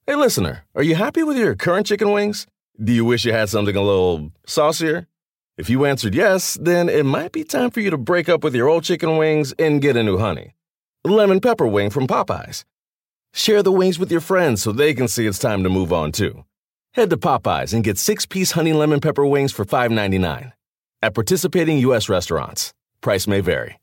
Hey, listener, are you happy with your current chicken wings? Do you wish you had something a little saucier? If you answered yes, then it might be time for you to break up with your old chicken wings and get a new honey. Lemon pepper wing from Popeyes. Share the wings with your friends so they can see it's time to move on too. Head to Popeyes and get 6-piece honey lemon pepper wings for $5.99. At participating U.S. restaurants. Price may vary.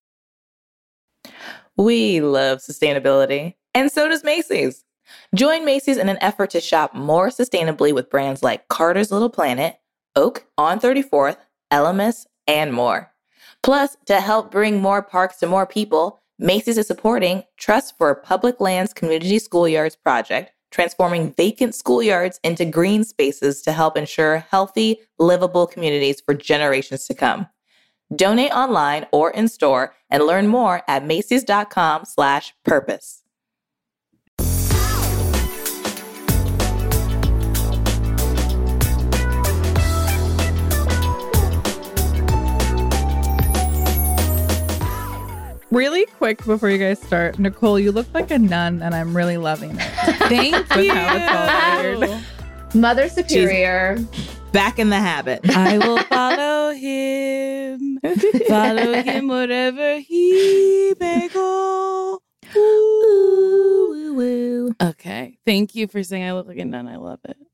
We love sustainability, and so does Macy's. Join Macy's in an effort to shop more sustainably with brands like Carter's Little Planet, Oak, On 34th, Elemis, and more. Plus, to help bring more parks to more people, Macy's is supporting Trust for Public Lands Community Schoolyards project, transforming vacant schoolyards into green spaces to help ensure healthy, livable communities for generations to come. Donate online or in store and learn more at macys.com/purpose. Really quick before you guys start, Nicole, you look like a nun, and I'm really loving it. Thank you. How it's all weird. Mother Superior. Back in the habit. I will follow him wherever he may go. Ooh, woo, woo. Okay. Thank you for saying I look like a nun. I love it.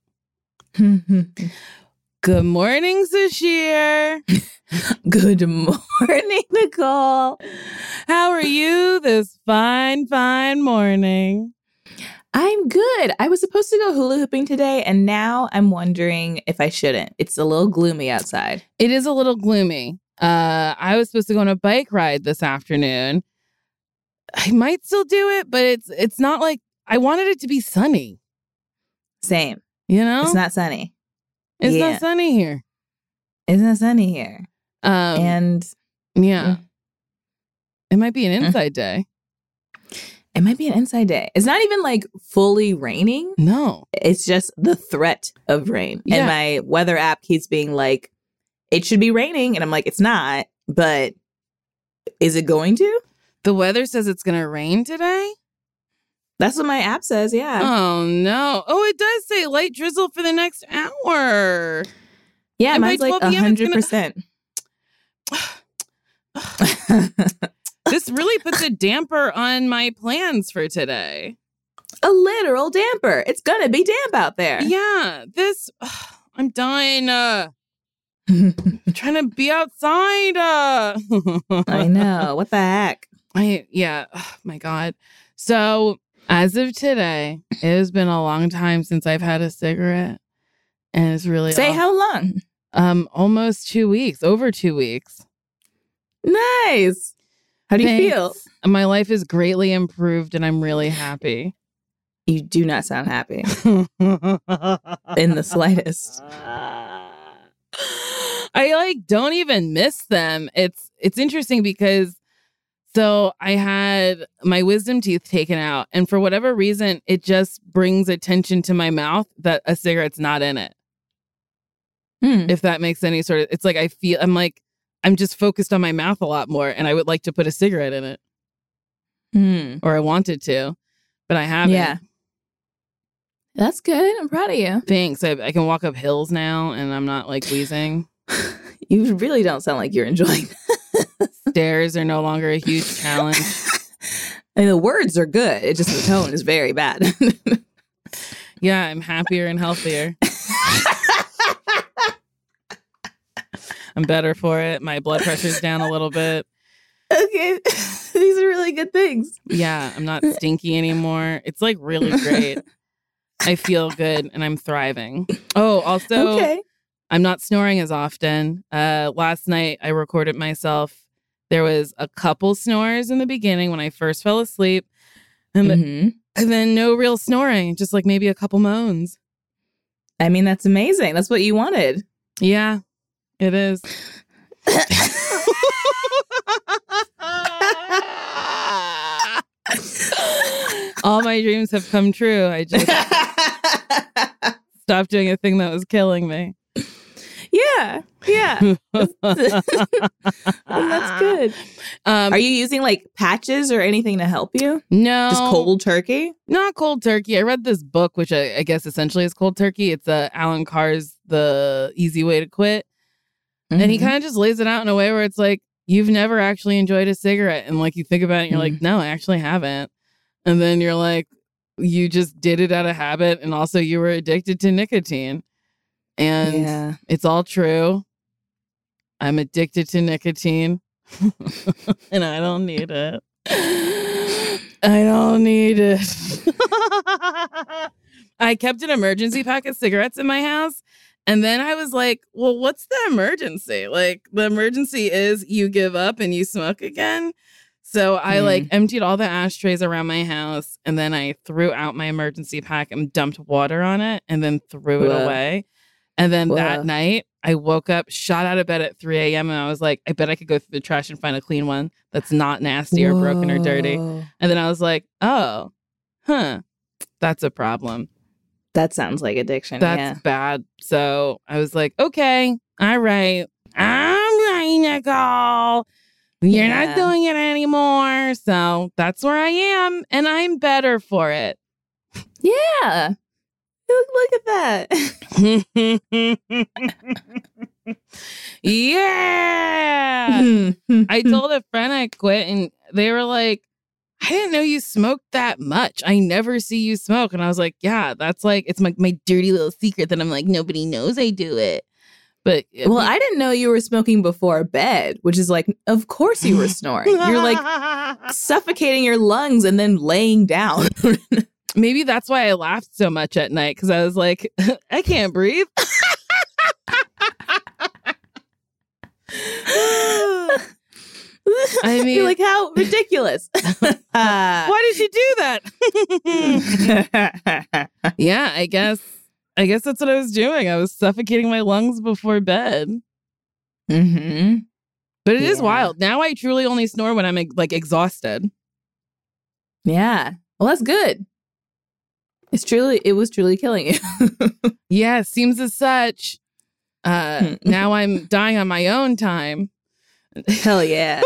Good morning, Sashir. Good morning, Nicole. How are you this fine morning? I'm good. I was supposed to go hula hooping today, and now I'm wondering if I shouldn't. It's a little gloomy outside. It is a little gloomy. I was supposed to go on a bike ride this afternoon. I might still do it, but it's not like I wanted it to be sunny. Same. You know? It's not sunny. It's not sunny here. It's not sunny here. And yeah. It might be an inside day. It might be an inside day. It's not even like fully raining. No. It's just the threat of rain. Yeah. And my weather app keeps being like, it should be raining. And I'm like, it's not. But is it going to? The weather says it's going to rain today? That's what my app says, yeah. Oh, no. Oh, it does say light drizzle for the next hour. Yeah, and mine's like 100%. This really puts a damper on my plans for today. A literal damper. It's going to be damp out there. Yeah, I'm dying. I'm trying to be outside. I know. What the heck? Oh my God. So as of today, it has been a long time since I've had a cigarette. And it's really how long? Almost 2 weeks, over 2 weeks. Nice. How do you feel? My life is greatly improved and I'm really happy. You do not sound happy in the slightest. I don't even miss them. It's interesting because so I had my wisdom teeth taken out, and for whatever reason, it just brings attention to my mouth that a cigarette's not in it. If that makes any sort of, it's like I'm just focused on my mouth a lot more, and I would like to put a cigarette in it. Or I wanted to, but I haven't. Yeah. That's good. I'm proud of you. Thanks. I can walk up hills now, and I'm not like wheezing. You really don't sound like you're enjoying Stairs are no longer a huge challenge. And the words are good. It just, the tone is very bad. Yeah, I'm happier and healthier. I'm better for it. My blood pressure's down a little bit. Okay. These are really good things. Yeah, I'm not stinky anymore. It's like really great. I feel good and I'm thriving. Oh, also, okay. I'm not snoring as often. Last night I recorded myself. There was a couple snores in the beginning when I first fell asleep. And then no real snoring, just like maybe a couple moans. I mean, that's amazing. That's what you wanted. Yeah, it is. All my dreams have come true. I just stopped doing a thing that was killing me. Yeah. That's good. Are you using like patches or anything to help you? No. Just cold turkey? Not cold turkey. I read this book, which I guess essentially is cold turkey. It's Alan Carr's The Easy Way to Quit. And he kind of just lays it out in a way where it's like, you've never actually enjoyed a cigarette. And like you think about it, and you're like, no, I actually haven't. And then you're like, you just did it out of habit. And also you were addicted to nicotine. And it's all true. I'm addicted to nicotine. And I don't need it. I don't need it. I kept an emergency pack of cigarettes in my house. And then I was like, well, what's the emergency? Like, the emergency is you give up and you smoke again. So I like emptied all the ashtrays around my house. And then I threw out my emergency pack and dumped water on it and then threw it away. And then that night I woke up, shot out of bed at 3 a.m. and I was like, I bet I could go through the trash and find a clean one that's not nasty or broken or dirty. And then I was like, oh, that's a problem. That sounds like addiction. That's bad. So I was like, okay, all right, Nicole. You're not doing it anymore. So that's where I am. And I'm better for it. Yeah. Look at that. Yeah. I told a friend I quit and they were like, I didn't know you smoked that much. I never see you smoke. And I was like, yeah, that's like, it's my dirty little secret that I'm like, nobody knows I do it. But well, I didn't know you were smoking before bed, which is like, of course you were snoring. You're like suffocating your lungs and then laying down. Maybe that's why I laughed so much at night, because I was like, I can't breathe. I mean, you're like, how ridiculous. Why did you do that? Yeah, I guess that's what I was doing. I was suffocating my lungs before bed. Mm-hmm. But it is wild. Now I truly only snore when I'm like exhausted. Yeah. Well, that's good. It was truly killing you. Yeah, seems as such. Now I'm dying on my own time. Hell yeah.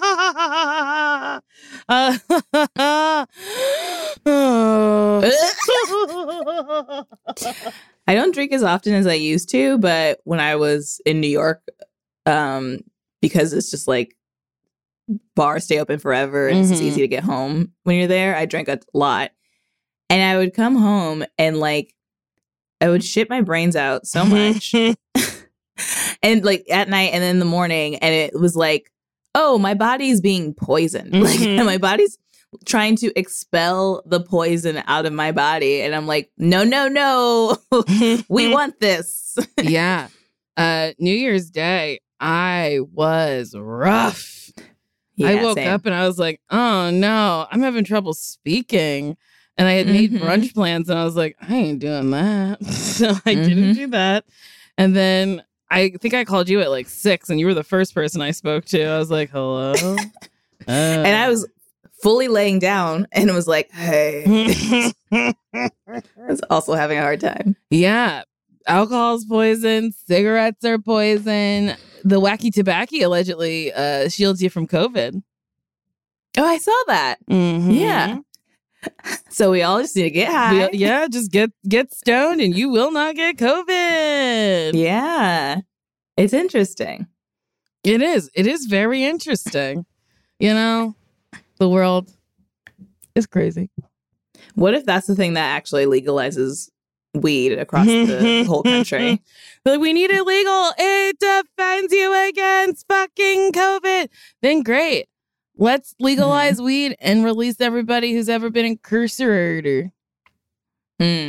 I don't drink as often as I used to, but when I was in New York, because it's just like bars stay open forever and it's just easy to get home when you're there, I drank a lot. And I would come home and like I would shit my brains out so much. And like at night and then in the morning, and it was like, oh, my body's being poisoned. Like and my body's trying to expel the poison out of my body. And I'm like, no, we want this. Yeah. New Year's Day, I was rough. Yeah, I woke up and I was like, oh no, I'm having trouble speaking. And I had made brunch plans and I was like, I ain't doing that. So I didn't do that. And then I think I called you at like 6 and you were the first person I spoke to. I was like, hello. And I was fully laying down and it was like, hey. I was also having a hard time. Yeah. Alcohol's poison. Cigarettes are poison. The wacky tobacco allegedly shields you from COVID. Oh, I saw that. Yeah. So we all just need to get high. Yeah, just get stoned and you will not get COVID. Yeah. It's interesting. It is. It is very interesting. You know, the world is crazy. What if that's the thing that actually legalizes weed across the whole country? Like, we need it legal. It defends you against fucking COVID. Then great. Let's legalize weed and release everybody who's ever been incarcerated. Yeah,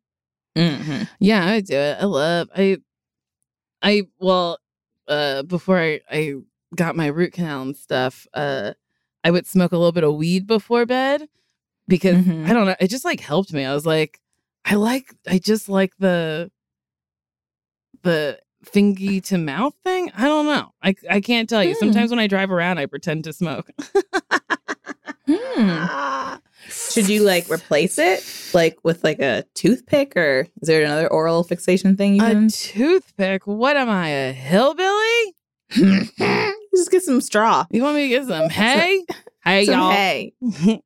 I would do it. Before I got my root canal and stuff, I would smoke a little bit of weed before bed because I don't know, it just like helped me. I was like, I just like the fingy to mouth thing. I don't know. I can't tell you. Sometimes when I drive around, I pretend to smoke. Should you like replace it like with like a toothpick, or is there another oral fixation thing you A can toothpick? What am I, a hillbilly? just get some straw? You want me to get some hay? Hey, Some y'all. hay.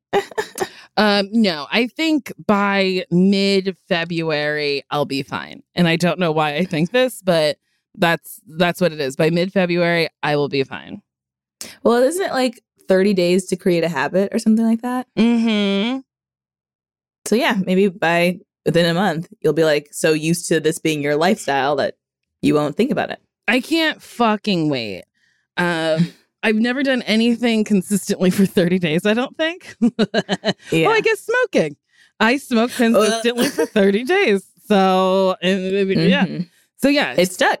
No, I think by mid-February I'll be fine. And I don't know why I think this, but that's what it is. By mid-February, I will be fine. Well, isn't it like 30 days to create a habit or something like that? Mm-hmm. So yeah, maybe by within a month, you'll be like so used to this being your lifestyle that you won't think about it. I can't fucking wait. I've never done anything consistently for 30 days, I don't think. Yeah. Well, I guess smoking. I smoked consistently for 30 days. So, yeah. Mhm. So, yeah. It's stuck.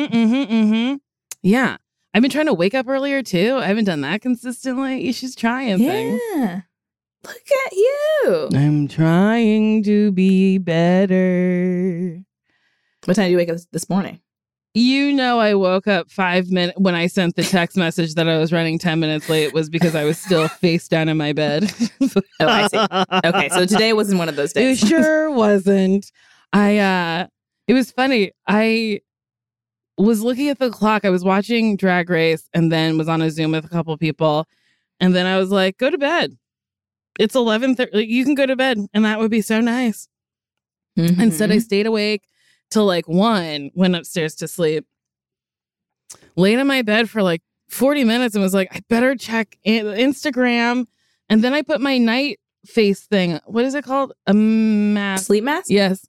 Yeah. I've been trying to wake up earlier, too. I haven't done that consistently. You should try things. Yeah. Look at you. I'm trying to be better. What time did you wake up this morning? You know, I woke up 5 minutes when I sent the text message that I was running 10 minutes late was because I was still face down in my bed. Oh, I see. Okay, so today wasn't one of those It days. sure wasn't. It was funny. I was looking at the clock. I was watching Drag Race and then was on a Zoom with a couple people. And then I was like, go to bed. It's 11:30. You can go to bed. And that would be so nice. Mhm. Instead, I stayed awake till like 1, went upstairs to sleep, laid in my bed for like 40 minutes and was like, I better check Instagram. And then I put my night face thing. What is it called? A mask. Sleep mask? Yes.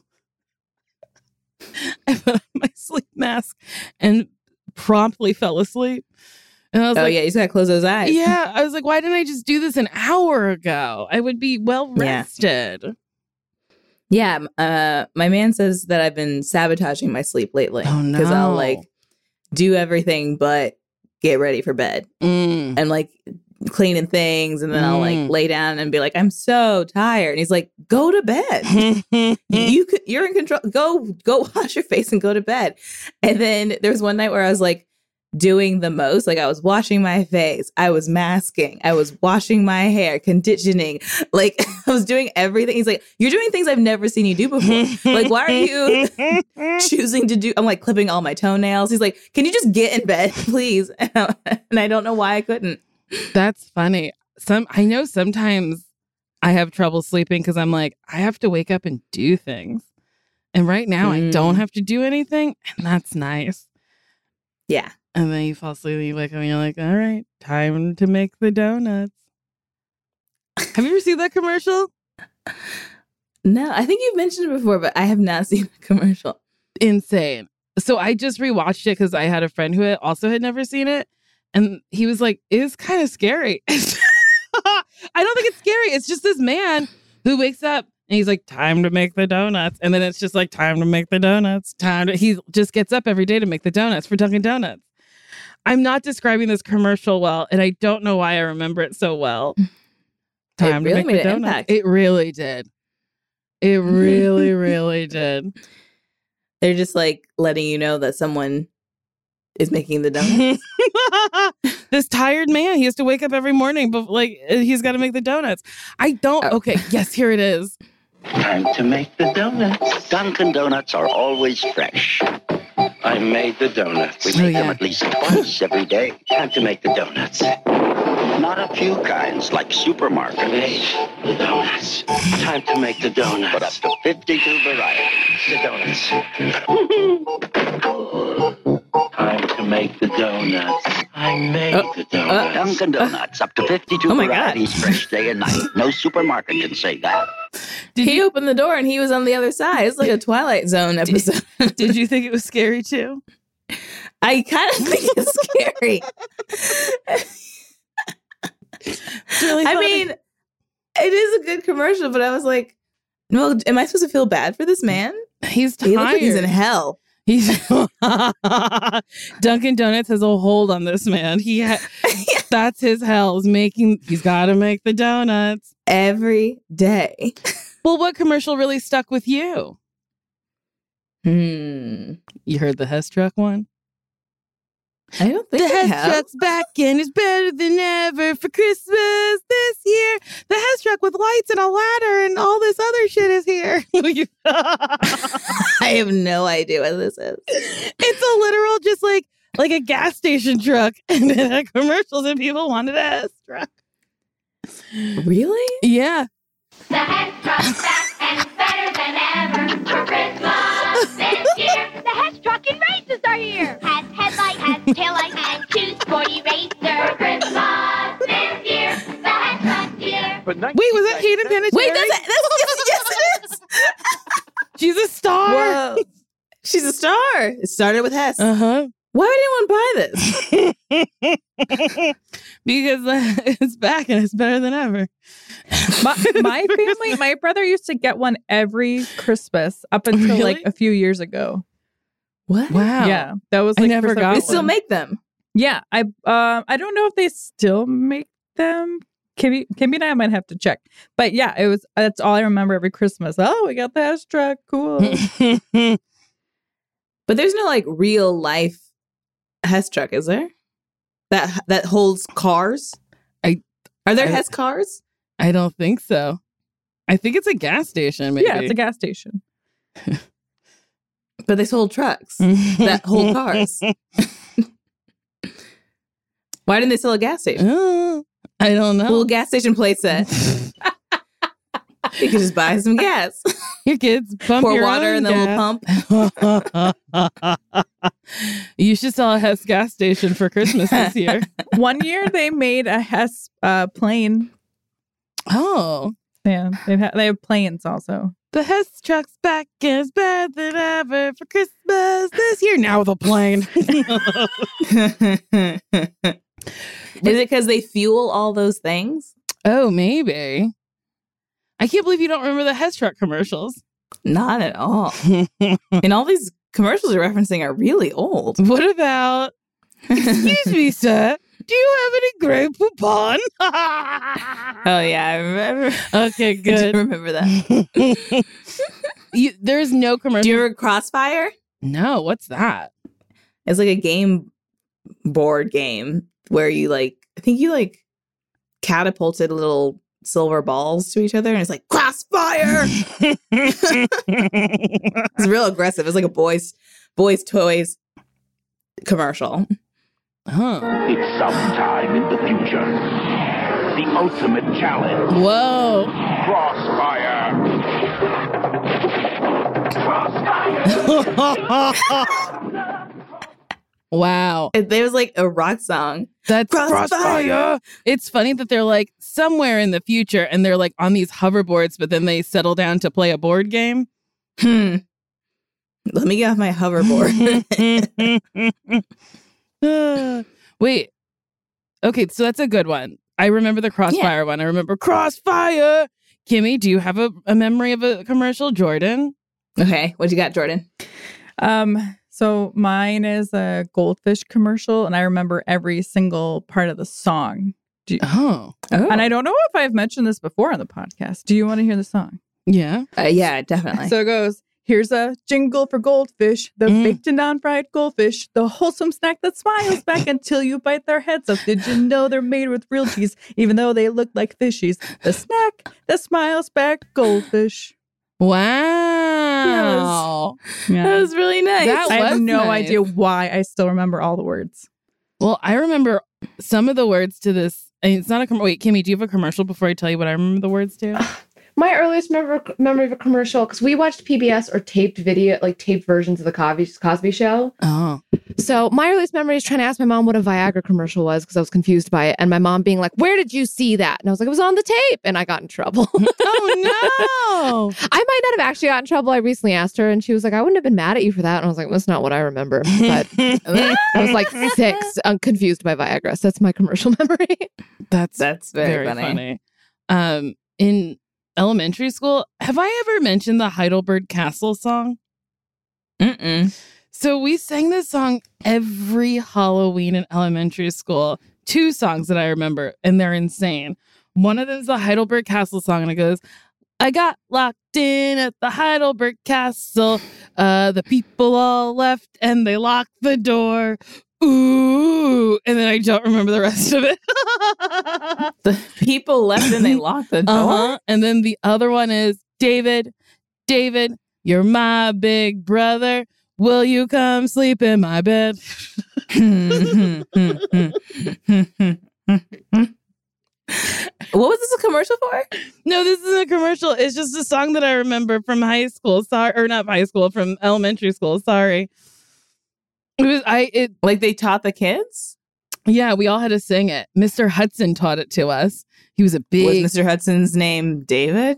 I put on my sleep mask and promptly fell asleep. And I was like, Yeah, you just gotta close those eyes. yeah. I was like, why didn't I just do this an hour ago? I would be well rested. Yeah, my man says that I've been sabotaging my sleep lately. Oh, no. Because I'll like do everything but get ready for bed Mm. and like cleaning things, and then I'll like lay down and be like, I'm so tired. And he's like, go to bed. You're in control. Go wash your face and go to bed. And then there was one night where I was like doing the most. Like I was washing my face, I was masking, I was washing my hair, conditioning, like I was doing everything. He's like, you're doing things I've never seen you do before. Like, why are you choosing to do? I'm like clipping all my toenails. He's like, can you just get in bed, please? And I don't know why I couldn't. That's funny. I know sometimes I have trouble sleeping because I'm like, I have to wake up and do things. And right now I don't have to do anything. And that's nice. Yeah. And then you fall asleep and you wake up and you're like, all right, time to make the donuts. Have you ever seen that commercial? No, I think you've mentioned it before, but I have not seen the commercial. Insane. So I just rewatched it because I had a friend who had never seen it. And he was like, it's kind of scary. I don't think it's scary. It's just this man who wakes up and he's like, time to make the donuts. And then it's just like, time to make the donuts. He just gets up every day to make the donuts for Dunkin' Donuts. I'm not describing this commercial well, and I don't know why I remember it so well. Time It really to make made the an donuts. impact. It really did. It really, really did. They're just like letting you know that someone is making the donuts. This tired man, he has to wake up every morning, but like he's got to make the donuts. I don't. Oh. Okay, yes, here it is. Time to make the donuts. Dunkin' Donuts are always fresh. I made the donuts. We make them at least twice every day. Time to make the donuts. Not a few kinds, like supermarket. Made the donuts. Time to make the donuts. But up to 52 varieties. The donuts. Time to make the donuts. I made the donuts. Dunkin' Donuts, up to 52 Oh my God. varieties, fresh day and night. No supermarket can say that. He opened the door and he was on the other side. It's like a Twilight Zone episode. Did you think it was scary too? I kind of think it's scary. Really I funny. mean, it is a good commercial, but I was like, well, am I supposed to feel bad for this man? He's tired. He looks like he's in hell. Dunkin' Donuts has a hold on this man. That's his hell. He's got to make the donuts Every day. Well, what commercial really stuck with you? Hmm. You heard the Hess truck one? I don't think The they Hess have. truck's back and it's better than ever for Christmas this year. The Hess truck with lights and a ladder and all this other shit is here. I have no idea what this is. It's a literal, just like a gas station truck, and it had commercials, and people wanted a Hess truck. Really? Yeah. The Hess truck's back and it's better than ever for Christmas this year. The Hess truck and races are here. Has headlight, has taillight, and two sporty racers for Christmas this year. The Hess truck's here. Wait, was that Hayden Panettiere? Wait, yes, it is. She's a star. Whoa. She's a star. It started with Hess. Uh-huh. Why would anyone buy this? Because it's back and it's better than ever. My family, my brother used to get one every Christmas up until Really? like a few years ago. What? Wow. Yeah, that was I like never for some got They reason. still make them. Yeah, I don't know if they still make them. Kimmy and I might have to check. But yeah, that's all I remember every Christmas. Oh, we got the Hess truck. Cool. But there's no like real life Hess truck, is there? That holds cars? Are there Hess cars? I don't think so. I think it's a gas station, maybe. Yeah, it's a gas station. But they sold trucks that hold cars. Why didn't they sell a gas station? I don't know. A little gas station play set. You could just buy some gas. Your kids pump Pour your water own in the little gas. pump. You should sell a Hess gas station for Christmas this year. One year they made a Hess plane. Oh. Yeah, they have planes also. The Hess truck's back and it's better than ever for Christmas this year. Now with a plane. Is it because they fuel all those things? Oh, maybe. I can't believe you don't remember the Hess truck commercials. Not at all. And all these commercials you're referencing are really old. What about, excuse me, sir, do you have any Grey Poupon? Oh, yeah, I remember. Okay, I do good. remember that. There's no commercial. Do you remember Crossfire? No, what's that? It's like a game board game where you I think you catapulted little silver balls to each other and it's like Crossfire. It's real aggressive. It's like a boys toys commercial. Huh. It's sometime in the future. The ultimate challenge. Whoa. Crossfire. Wow. There was like a rock song. That's Crossfire. It's funny that they're like somewhere in the future and they're like on these hoverboards, but then they settle down to play a board game. Let me get off my hoverboard. Wait. Okay, so that's a good one. I remember the Crossfire one. I remember Crossfire. Kimmy, do you have a memory of a commercial? Jordan? Okay, what you got, Jordan? So mine is a Goldfish commercial, and I remember every single part of the song. Oh. And I don't know if I've mentioned this before on the podcast. Do you want to hear the song? Yeah. Yeah, definitely. So it goes, here's a jingle for Goldfish, the baked and non-fried goldfish, the wholesome snack that smiles back until you bite their heads off. Did you know they're made with real cheese, even though they look like fishies? The snack that smiles back, Goldfish. Wow. Yeah. That was really nice. That I have was no nice. idea why I still remember all the words. Well, I remember some of the words to this. I mean, it's not a wait, Kimmy, do you have a commercial before I tell you what I remember the words to? My earliest memory of a commercial, because we watched PBS or taped versions of the Cosby Show. Oh. So my earliest memory is trying to ask my mom what a Viagra commercial was because I was confused by it. And my mom being like, "Where did you see that?" And I was like, "It was on the tape." And I got in trouble. Oh, no. I might not have actually gotten in trouble. I recently asked her and she was like, "I wouldn't have been mad at you for that." And I was like, "That's not what I remember." But I was like 6, confused by Viagra. So that's my commercial memory. That's very funny. In elementary school, have I ever mentioned the Heidelberg Castle song? Mm-mm. So we sang this song every Halloween in elementary school. 2 songs that I remember, and they're insane. One of them is the Heidelberg Castle song, and it goes, "I got locked in at the Heidelberg Castle. The people all left, and they locked the door. ooh, and then I don't remember the rest of it. The people left and they locked the door. And then the other one is David, you're my big brother. Will you come sleep in my bed? What was this a commercial for? No, this isn't a commercial. It's just a song that I remember from high school. Sorry, or not high school, from elementary school. Sorry. Like they taught the kids? Yeah, we all had to sing it. Mr. Hudson taught it to us. He was a big... Was Mr. Hudson's name David?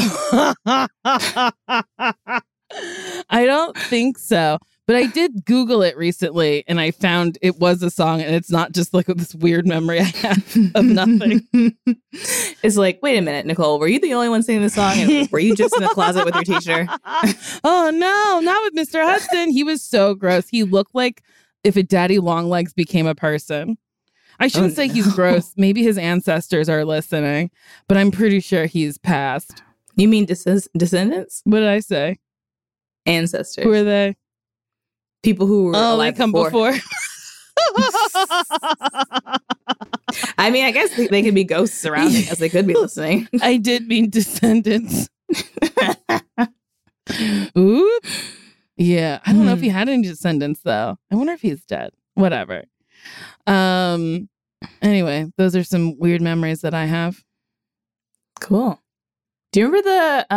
I don't think so. But I did Google it recently and I found it was a song, and it's not just like this weird memory I have of nothing. It's like, wait a minute, Nicole, were you the only one singing the song? And were you just in the closet with your teacher? Oh, no, not with Mr. Hudson. He was so gross. He looked like if a daddy long legs became a person. I shouldn't say he's gross. Maybe his ancestors are listening, but I'm pretty sure he's passed. You mean descendants? What did I say? Ancestors. Who are they? People who were alive before. I mean, I guess they could be ghosts surrounding us. They could be listening. I did mean descendants. Oops. Yeah. I don't know if he had any descendants, though. I wonder if he's dead. Whatever. Anyway, those are some weird memories that I have. Cool. Do you remember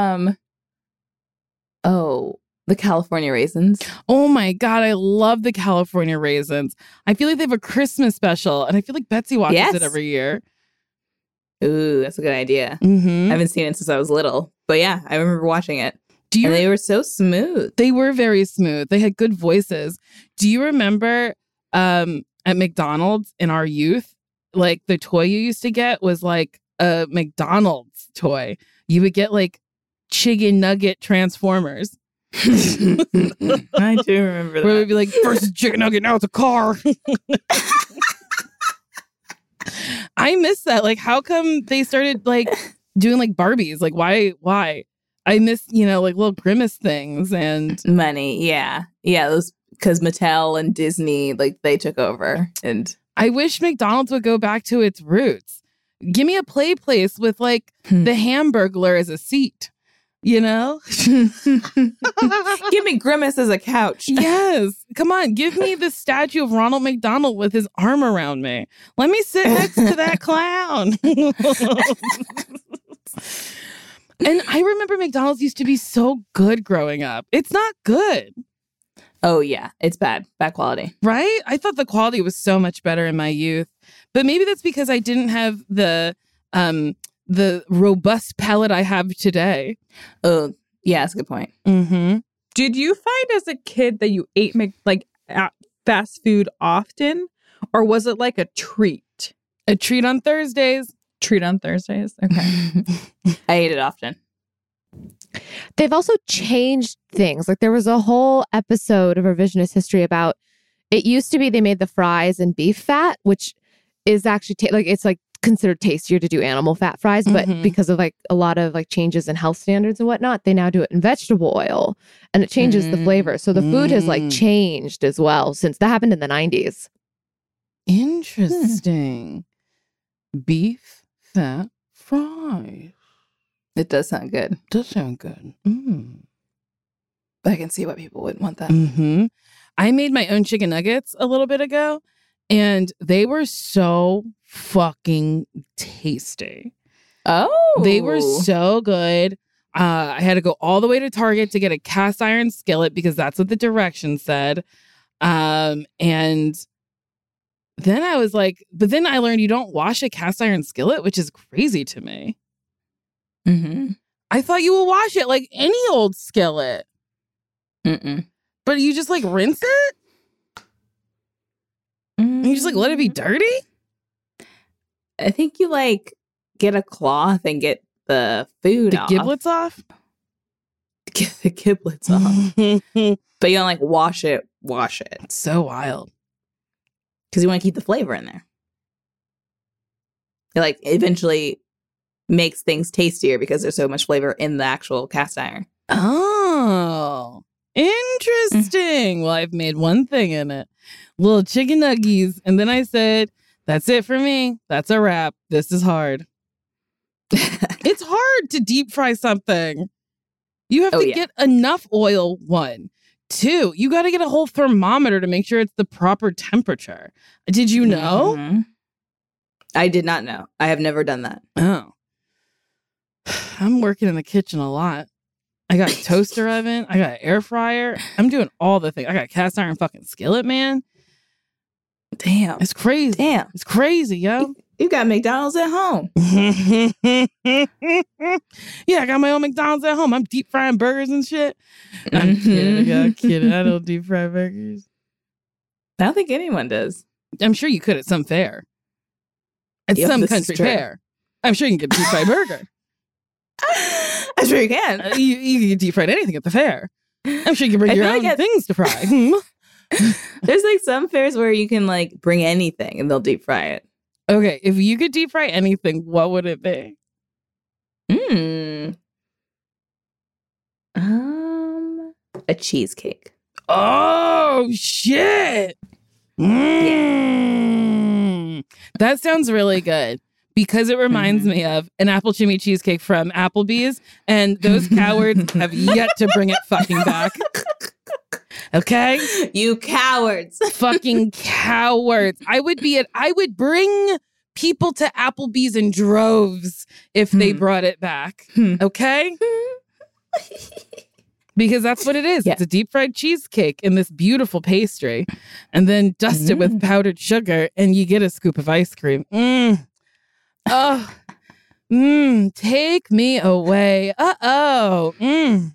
the California raisins? Oh my God, I love the California raisins. I feel like they have a Christmas special, and I feel like Betsy watches it every year. Ooh, that's a good idea. Mm-hmm. I haven't seen it since I was little, but yeah, I remember watching it. And they were so smooth. They were very smooth. They had good voices. Do you remember at McDonald's in our youth, like the toy you used to get was like a McDonald's toy? You would get like chicken nugget transformers. I do remember that. Where it would be like, first a chicken nugget, now it's a car. I miss that. Like, how come they started like doing like Barbies? Like, why? I miss, like little Grimace things and money. Yeah. Those, because Mattel and Disney, like they took over. And I wish McDonald's would go back to its roots. Give me a play place with like the Hamburglar as a seat. Give me Grimace as a couch. Yes. Come on. Give me the statue of Ronald McDonald with his arm around me. Let me sit next to that clown. And I remember McDonald's used to be so good growing up. It's not good. Oh, yeah. It's bad. Bad quality. Right? I thought the quality was so much better in my youth. But maybe that's because I didn't have the robust palate I have today. Oh, yeah, that's a good point. Mm-hmm. Did you find as a kid that you ate fast food often? Or was it like a treat? A treat on Thursdays. Treat on Thursdays? Okay. I ate it often. They've also changed things. Like there was a whole episode of Revisionist History about, it used to be they made the fries in beef fat, which is actually it's like considered tastier to do animal fat fries, but because of like a lot of like changes in health standards and whatnot, they now do it in vegetable oil, and it changes the flavor. So the food has like changed as well since that happened in the 90s. Interesting. Beef fat fries. It does sound good. Does sound good. But I can see why people wouldn't want that. Mm-hmm. I made my own chicken nuggets a little bit ago, and they were so fucking tasty. Oh. They were so good. I had to go all the way to Target to get a cast iron skillet because that's what the directions said. And then I was like, but then I learned you don't wash a cast iron skillet, which is crazy to me. Mm-hmm. I thought you would wash it like any old skillet. Mm-mm. But you just like rinse it? And you just like let it be dirty? I think you like get a cloth and get the food off. The giblets off? Get the giblets off. But you don't like wash it. It's so wild. Because you want to keep the flavor in there. It like eventually makes things tastier because there's so much flavor in the actual cast iron. Oh, interesting. thing. Well, I've made one thing in it. Little chicken nuggies. And then I said, that's it for me. That's a wrap. This is hard. It's hard to deep fry something. You have to get enough oil, 1. 2, you got to get a whole thermometer to make sure it's the proper temperature. Did you know? Mm-hmm. I did not know. I have never done that. Oh. I'm working in the kitchen a lot. I got a toaster oven. I got an air fryer. I'm doing all the things. I got a cast iron fucking skillet, man. Damn. It's crazy. Damn. It's crazy, yo. You got McDonald's at home. Yeah, I got my own McDonald's at home. I'm deep frying burgers and shit. I'm kidding. I don't deep fry burgers. I don't think anyone does. I'm sure you could at some fair. At some country fair. I'm sure you can get a deep fried burger. I'm sure you can. You can get deep fried anything at the fair. I'm sure you can bring your own things to fry. There's like some fairs where you can like bring anything and they'll deep fry it. Okay, if you could deep fry anything, what would it be? A cheesecake. Oh shit! That sounds really good because it reminds me of an apple chimney cheesecake from Applebee's, and those cowards have yet to bring it fucking back. Okay, you cowards, fucking cowards! I would bring people to Applebee's in droves if they brought it back. Okay. Because that's what it is. Yeah. It's a deep fried cheesecake in this beautiful pastry, and then dust it with powdered sugar, and you get a scoop of ice cream. Take me away. I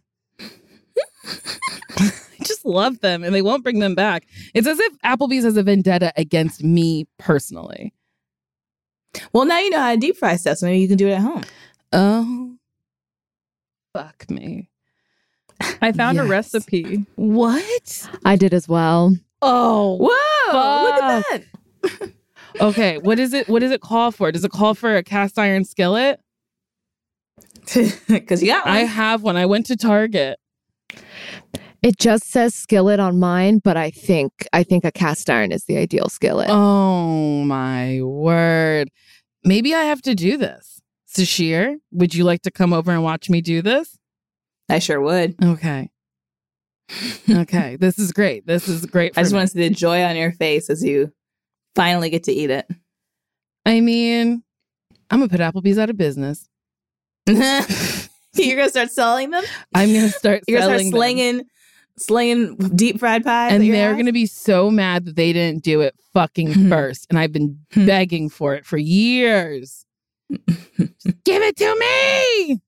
just love them, and they won't bring them back. It's as if Applebee's has a vendetta against me personally. Well, now you know how to deep fry stuff, so maybe you can do it at home. Oh, fuck me. I found a recipe. What? I did as well. Oh, whoa! Look at that. Okay, what does it call for? Does it call for a cast iron skillet? Because you got one. I have one. I went to Target. It just says skillet on mine, but I think a cast iron is the ideal skillet. Oh my word! Maybe I have to do this. Sashir, would you like to come over and watch me do this? I sure would. Okay. Okay. This is great. This is great. I just want to see the joy on your face as you finally get to eat it. I mean, I'm going to put Applebee's out of business. You're going to start selling them? I'm going to start You're selling going to start slinging deep fried pies. And they're going to be so mad that they didn't do it fucking first. And I've been begging for it for years. Just give it to me.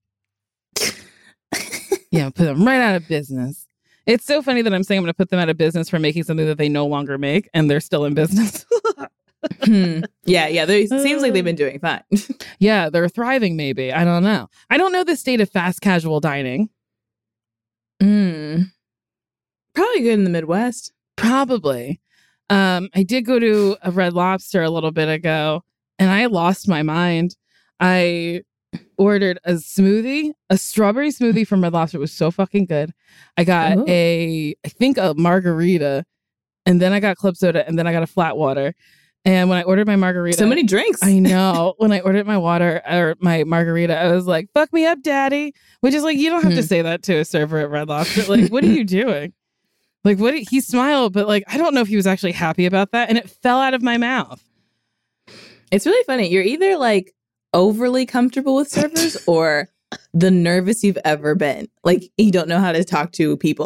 Yeah, put them right out of business. It's so funny that I'm saying I'm going to put them out of business for making something that they no longer make, and they're still in business. Yeah. It seems like they've been doing fine. Yeah, they're thriving, maybe. I don't know. I don't know the state of fast casual dining. Probably good in the Midwest. Probably. I did go to a Red Lobster a little bit ago, and I lost my mind. I ordered a strawberry smoothie from Red Lobster. It was so fucking good. I got I think a margarita, and then I got club soda, and then I got a flat water. And when I ordered my margarita, so many drinks. I know. When I ordered my water or my margarita, I was like, "Fuck me up, daddy," which is like, you don't have to say that to a server at Red Lobster. Like, what are you doing? Like, he smiled, but like, I don't know if he was actually happy about that, and it fell out of my mouth. It's really funny. You're either like overly comfortable with servers or the nervous you've ever been. Like, you don't know how to talk to people.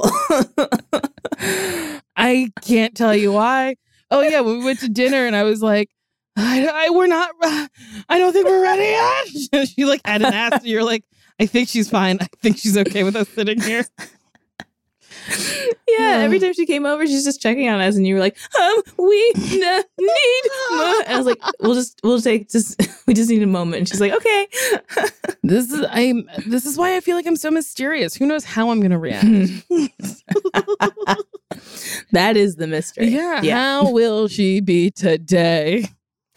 I can't tell you why. Oh yeah, we went to dinner and I was like, I don't think we're ready yet. She like had an ass. You're like, I think she's fine. I think she's okay with us sitting here. Yeah, every time she came over, she's just checking on us, and you were like, we need more. And I was like, we just need a moment. And she's like, okay. This is why I feel like I'm so mysterious. Who knows how I'm gonna react? That is the mystery. Yeah. How will she be today?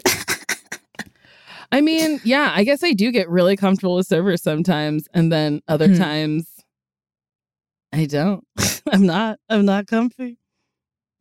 I mean, yeah, I guess I do get really comfortable with servers sometimes, and then other times I don't. I'm not comfy.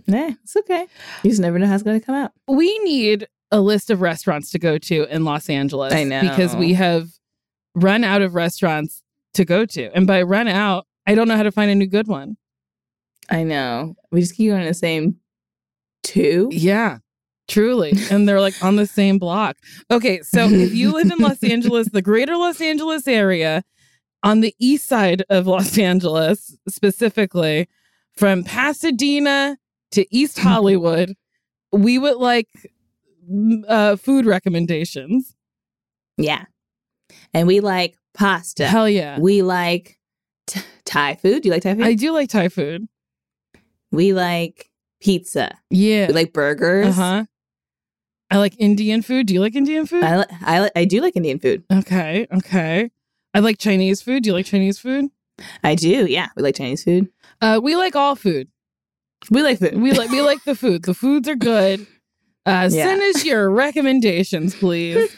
It's okay. You just never know how it's going to come out. We need a list of restaurants to go to in Los Angeles. I know. Because we have run out of restaurants to go to. And by run out, I don't know how to find a new good one. I know. We just keep going to the same 2. Yeah, truly. And they're like on the same block. Okay, so if you live in Los Angeles, the greater Los Angeles area, on the east side of Los Angeles, specifically, from Pasadena to East Hollywood, we would like food recommendations. Yeah. And we like pasta. Hell yeah. We like Thai food. Do you like Thai food? I do like Thai food. We like pizza. Yeah. We like burgers. Uh-huh. I like Indian food. Do you like Indian food? I do like Indian food. Okay. I like Chinese food. Do you like Chinese food? I do. Yeah. We like Chinese food. We like all food. We like food. We like the food. The foods are good. Send us your recommendations, please.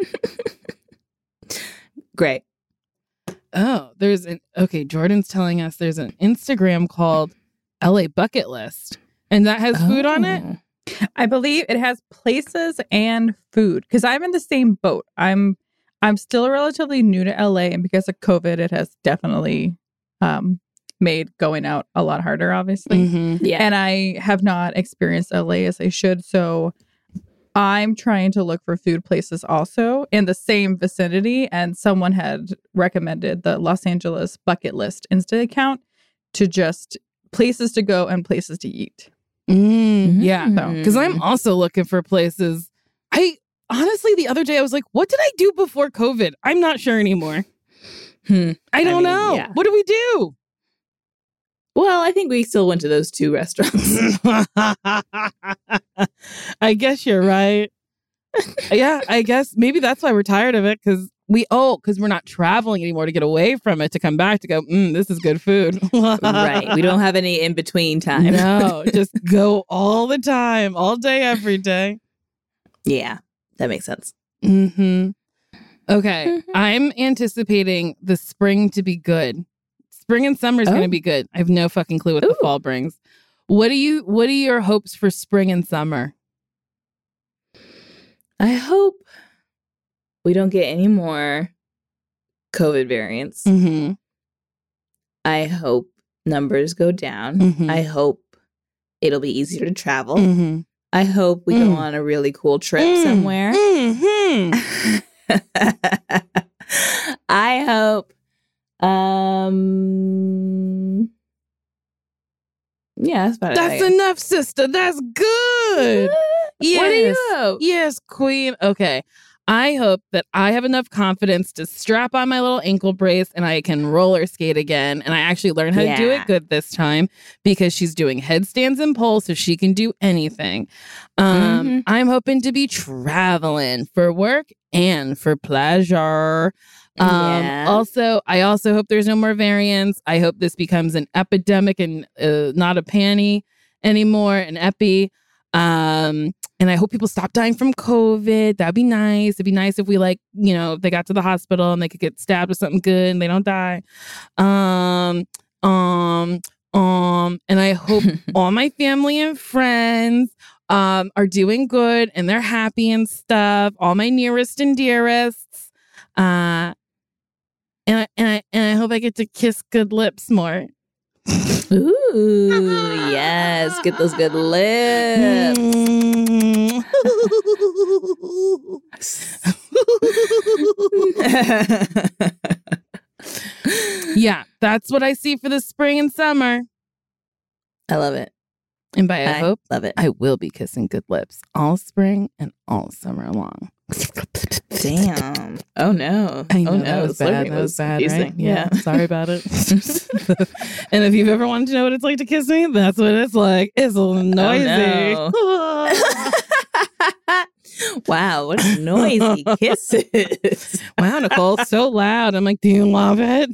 Great. Oh, Jordan's telling us there's an Instagram called LA Bucket List, and that has food on it. I believe it has places and food because I'm in the same boat. I'm still relatively new to LA, and because of COVID, it has definitely made going out a lot harder, obviously. Mm-hmm. Yeah. And I have not experienced LA as I should. So I'm trying to look for food places also in the same vicinity. And someone had recommended the Los Angeles Bucket List Insta account to just places to go and places to eat. Yeah. Because I'm also looking for places. Honestly, the other day I was like, what did I do before COVID? I'm not sure anymore. I don't know. Yeah. What do we do? Well, I think we still went to those 2 restaurants. I guess you're right. Yeah, I guess maybe that's why we're tired of it because we're not traveling anymore to get away from it to come back to go, this is good food. Right. We don't have any in between time. No, just go all the time, all day, every day. Yeah, that makes sense. Mm-hmm. Okay, I'm anticipating the spring to be good. Spring and summer is going to be good. I have no fucking clue what the fall brings. What are your hopes for spring and summer? I hope we don't get any more COVID variants. Mm-hmm. I hope numbers go down. Mm-hmm. I hope it'll be easier to travel. Mm-hmm. I hope we go on a really cool trip somewhere. Mm-hmm. I hope yeah, that's about it. That's enough, sister. That's good. Yes. What do you hope? Yes, queen. Okay. I hope that I have enough confidence to strap on my little ankle brace and I can roller skate again. And I actually learned how to do it good this time because she's doing headstands and poles so she can do anything. I'm hoping to be traveling for work and for pleasure. Also, I also hope there's no more variants. I hope this becomes an epidemic and not a panty anymore, an epi. And I hope people stop dying from COVID. That'd be nice. It'd be nice if we if they got to the hospital and they could get stabbed with something good and they don't die. And I hope all my family and friends are doing good and they're happy and stuff. All my nearest and dearests. And I hope I get to kiss good lips more. Ooh, yes. Get those good lips. Yeah, that's what I see for the spring and summer. I love it. And by I hope, love it. I will be kissing good lips all spring and all summer long. Damn. Oh no. I know, oh no. That was bad. That was bad, right? Yeah. Sorry about it. And if you've ever wanted to know what it's like to kiss me, that's what it's like. It's a little noisy. Oh, no. Wow, what noisy kisses. Wow, Nicole, so loud. I'm like, do you love it?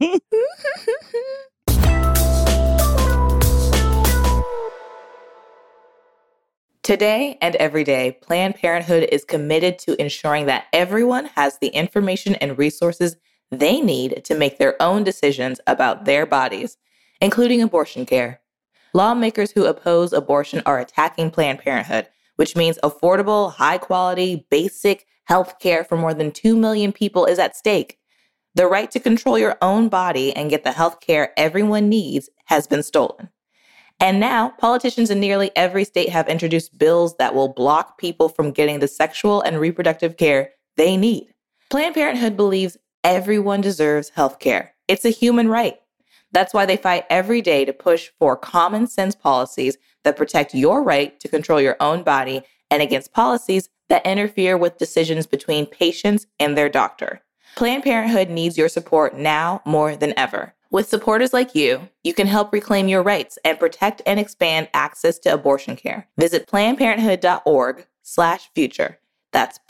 Today and every day, Planned Parenthood is committed to ensuring that everyone has the information and resources they need to make their own decisions about their bodies, including abortion care. Lawmakers who oppose abortion are attacking Planned Parenthood, which means affordable, high-quality, basic health care for more than 2 million people is at stake. The right to control your own body and get the health care everyone needs has been stolen. And now, politicians in nearly every state have introduced bills that will block people from getting the sexual and reproductive care they need. Planned Parenthood believes everyone deserves health care. It's a human right. That's why they fight every day to push for common sense policies that protect your right to control your own body and against policies that interfere with decisions between patients and their doctor. Planned Parenthood needs your support now more than ever. With supporters like you, you can help reclaim your rights and protect and expand access to abortion care. Visit PlannedParenthood.org/future. That's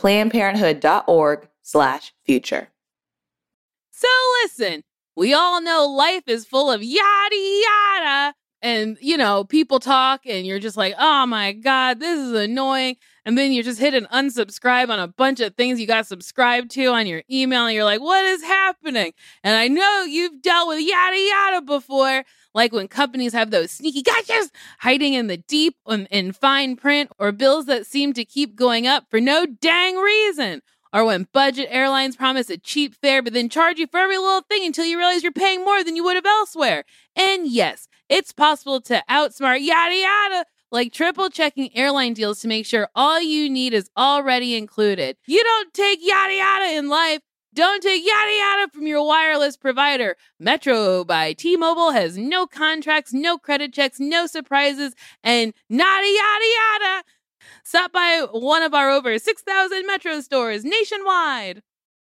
PlannedParenthood.org/future. So listen, we all know life is full of yada yada. And, people talk and you're just like, oh my God, this is annoying. And then you just hit an unsubscribe on a bunch of things you got subscribed to on your email. And you're like, what is happening? And I know you've dealt with yada yada before, like when companies have those sneaky gotchas hiding in the deep in fine print, or bills that seem to keep going up for no dang reason. Or when budget airlines promise a cheap fare but then charge you for every little thing until you realize you're paying more than you would have elsewhere. And yes, it's possible to outsmart yada yada, like triple checking airline deals to make sure all you need is already included. You don't take yada yada in life. Don't take yada yada from your wireless provider. Metro by T-Mobile has no contracts, no credit checks, no surprises, and nada yada yada. Stop by one of our over 6,000 Metro stores nationwide.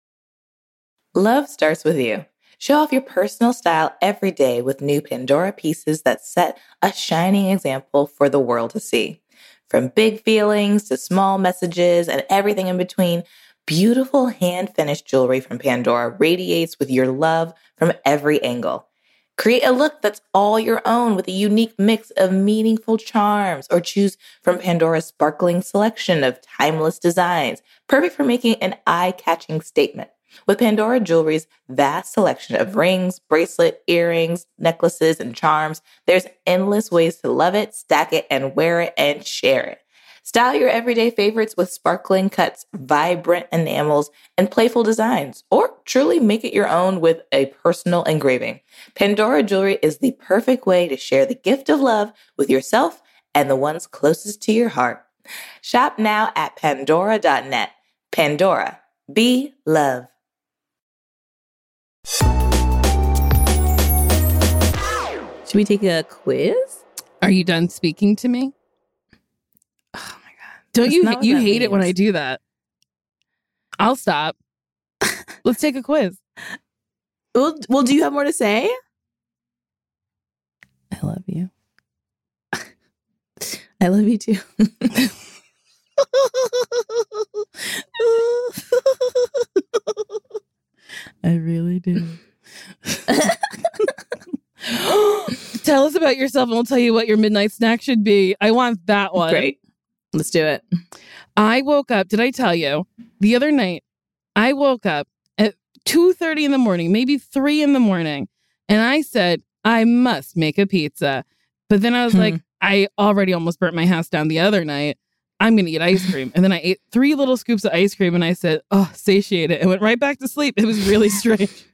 Love starts with you. Show off your personal style every day with new Pandora pieces that set a shining example for the world to see. From big feelings to small messages and everything in between, beautiful hand-finished jewelry from Pandora radiates with your love from every angle. Create a look that's all your own with a unique mix of meaningful charms, or choose from Pandora's sparkling selection of timeless designs, perfect for making an eye-catching statement. With Pandora Jewelry's vast selection of rings, bracelet, earrings, necklaces, and charms, there's endless ways to love it, stack it, and wear it and share it. Style your everyday favorites with sparkling cuts, vibrant enamels, and playful designs, or truly make it your own with a personal engraving. Pandora Jewelry is the perfect way to share the gift of love with yourself and the ones closest to your heart. Shop now at Pandora.net. Pandora. Be love. Should we take a quiz? Are you done speaking to me? Oh my God. Don't you hate it when I do that? I'll stop. Let's take a quiz. Well, do you have more to say? I love you. I love you too. I really do. Tell us about yourself and we'll tell you what your midnight snack should be. I want that one. Great. Let's do it. I woke up, did I tell you? The other night, I woke up at 2:30 in the morning, maybe 3 in the morning, and I said, I must make a pizza. But then I was like, I already almost burnt my house down the other night. I'm going to eat ice cream. And then I ate 3 little scoops of ice cream and I said, oh, satiated, and went right back to sleep. It was really strange.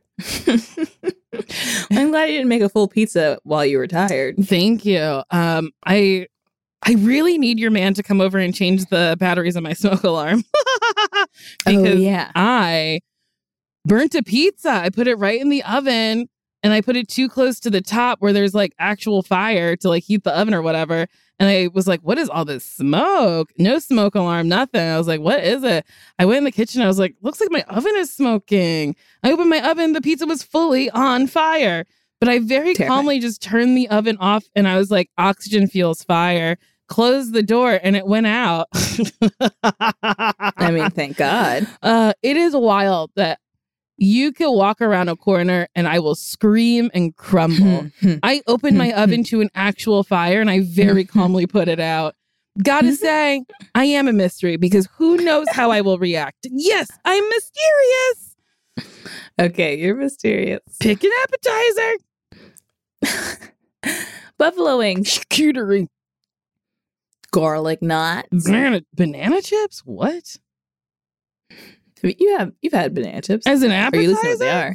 I'm glad you didn't make a full pizza while you were tired. Thank you. I really need your man to come over and change the batteries on my smoke alarm. Because I burnt a pizza. I put it right in the oven and I put it too close to the top where there's like actual fire to like heat the oven or whatever. And I was like, what is all this smoke? No smoke alarm, nothing. I was like, what is it? I went in the kitchen. I was like, looks like my oven is smoking. I opened my oven. The pizza was fully on fire. But I very calmly just turned the oven off and I was like, oxygen fuels fire. Closed the door and it went out. I mean, thank God. It is wild that you can walk around a corner and I will scream and crumble. I opened my oven to an actual fire and I very calmly put it out. Gotta say, I am a mystery because who knows how I will react. Yes, I'm mysterious. Okay, you're mysterious. Pick an appetizer. Buffalo wings. Charcuterie. Garlic knots. Banana chips? What? You've had banana chips. As an Or appetizer? you listen to what they are.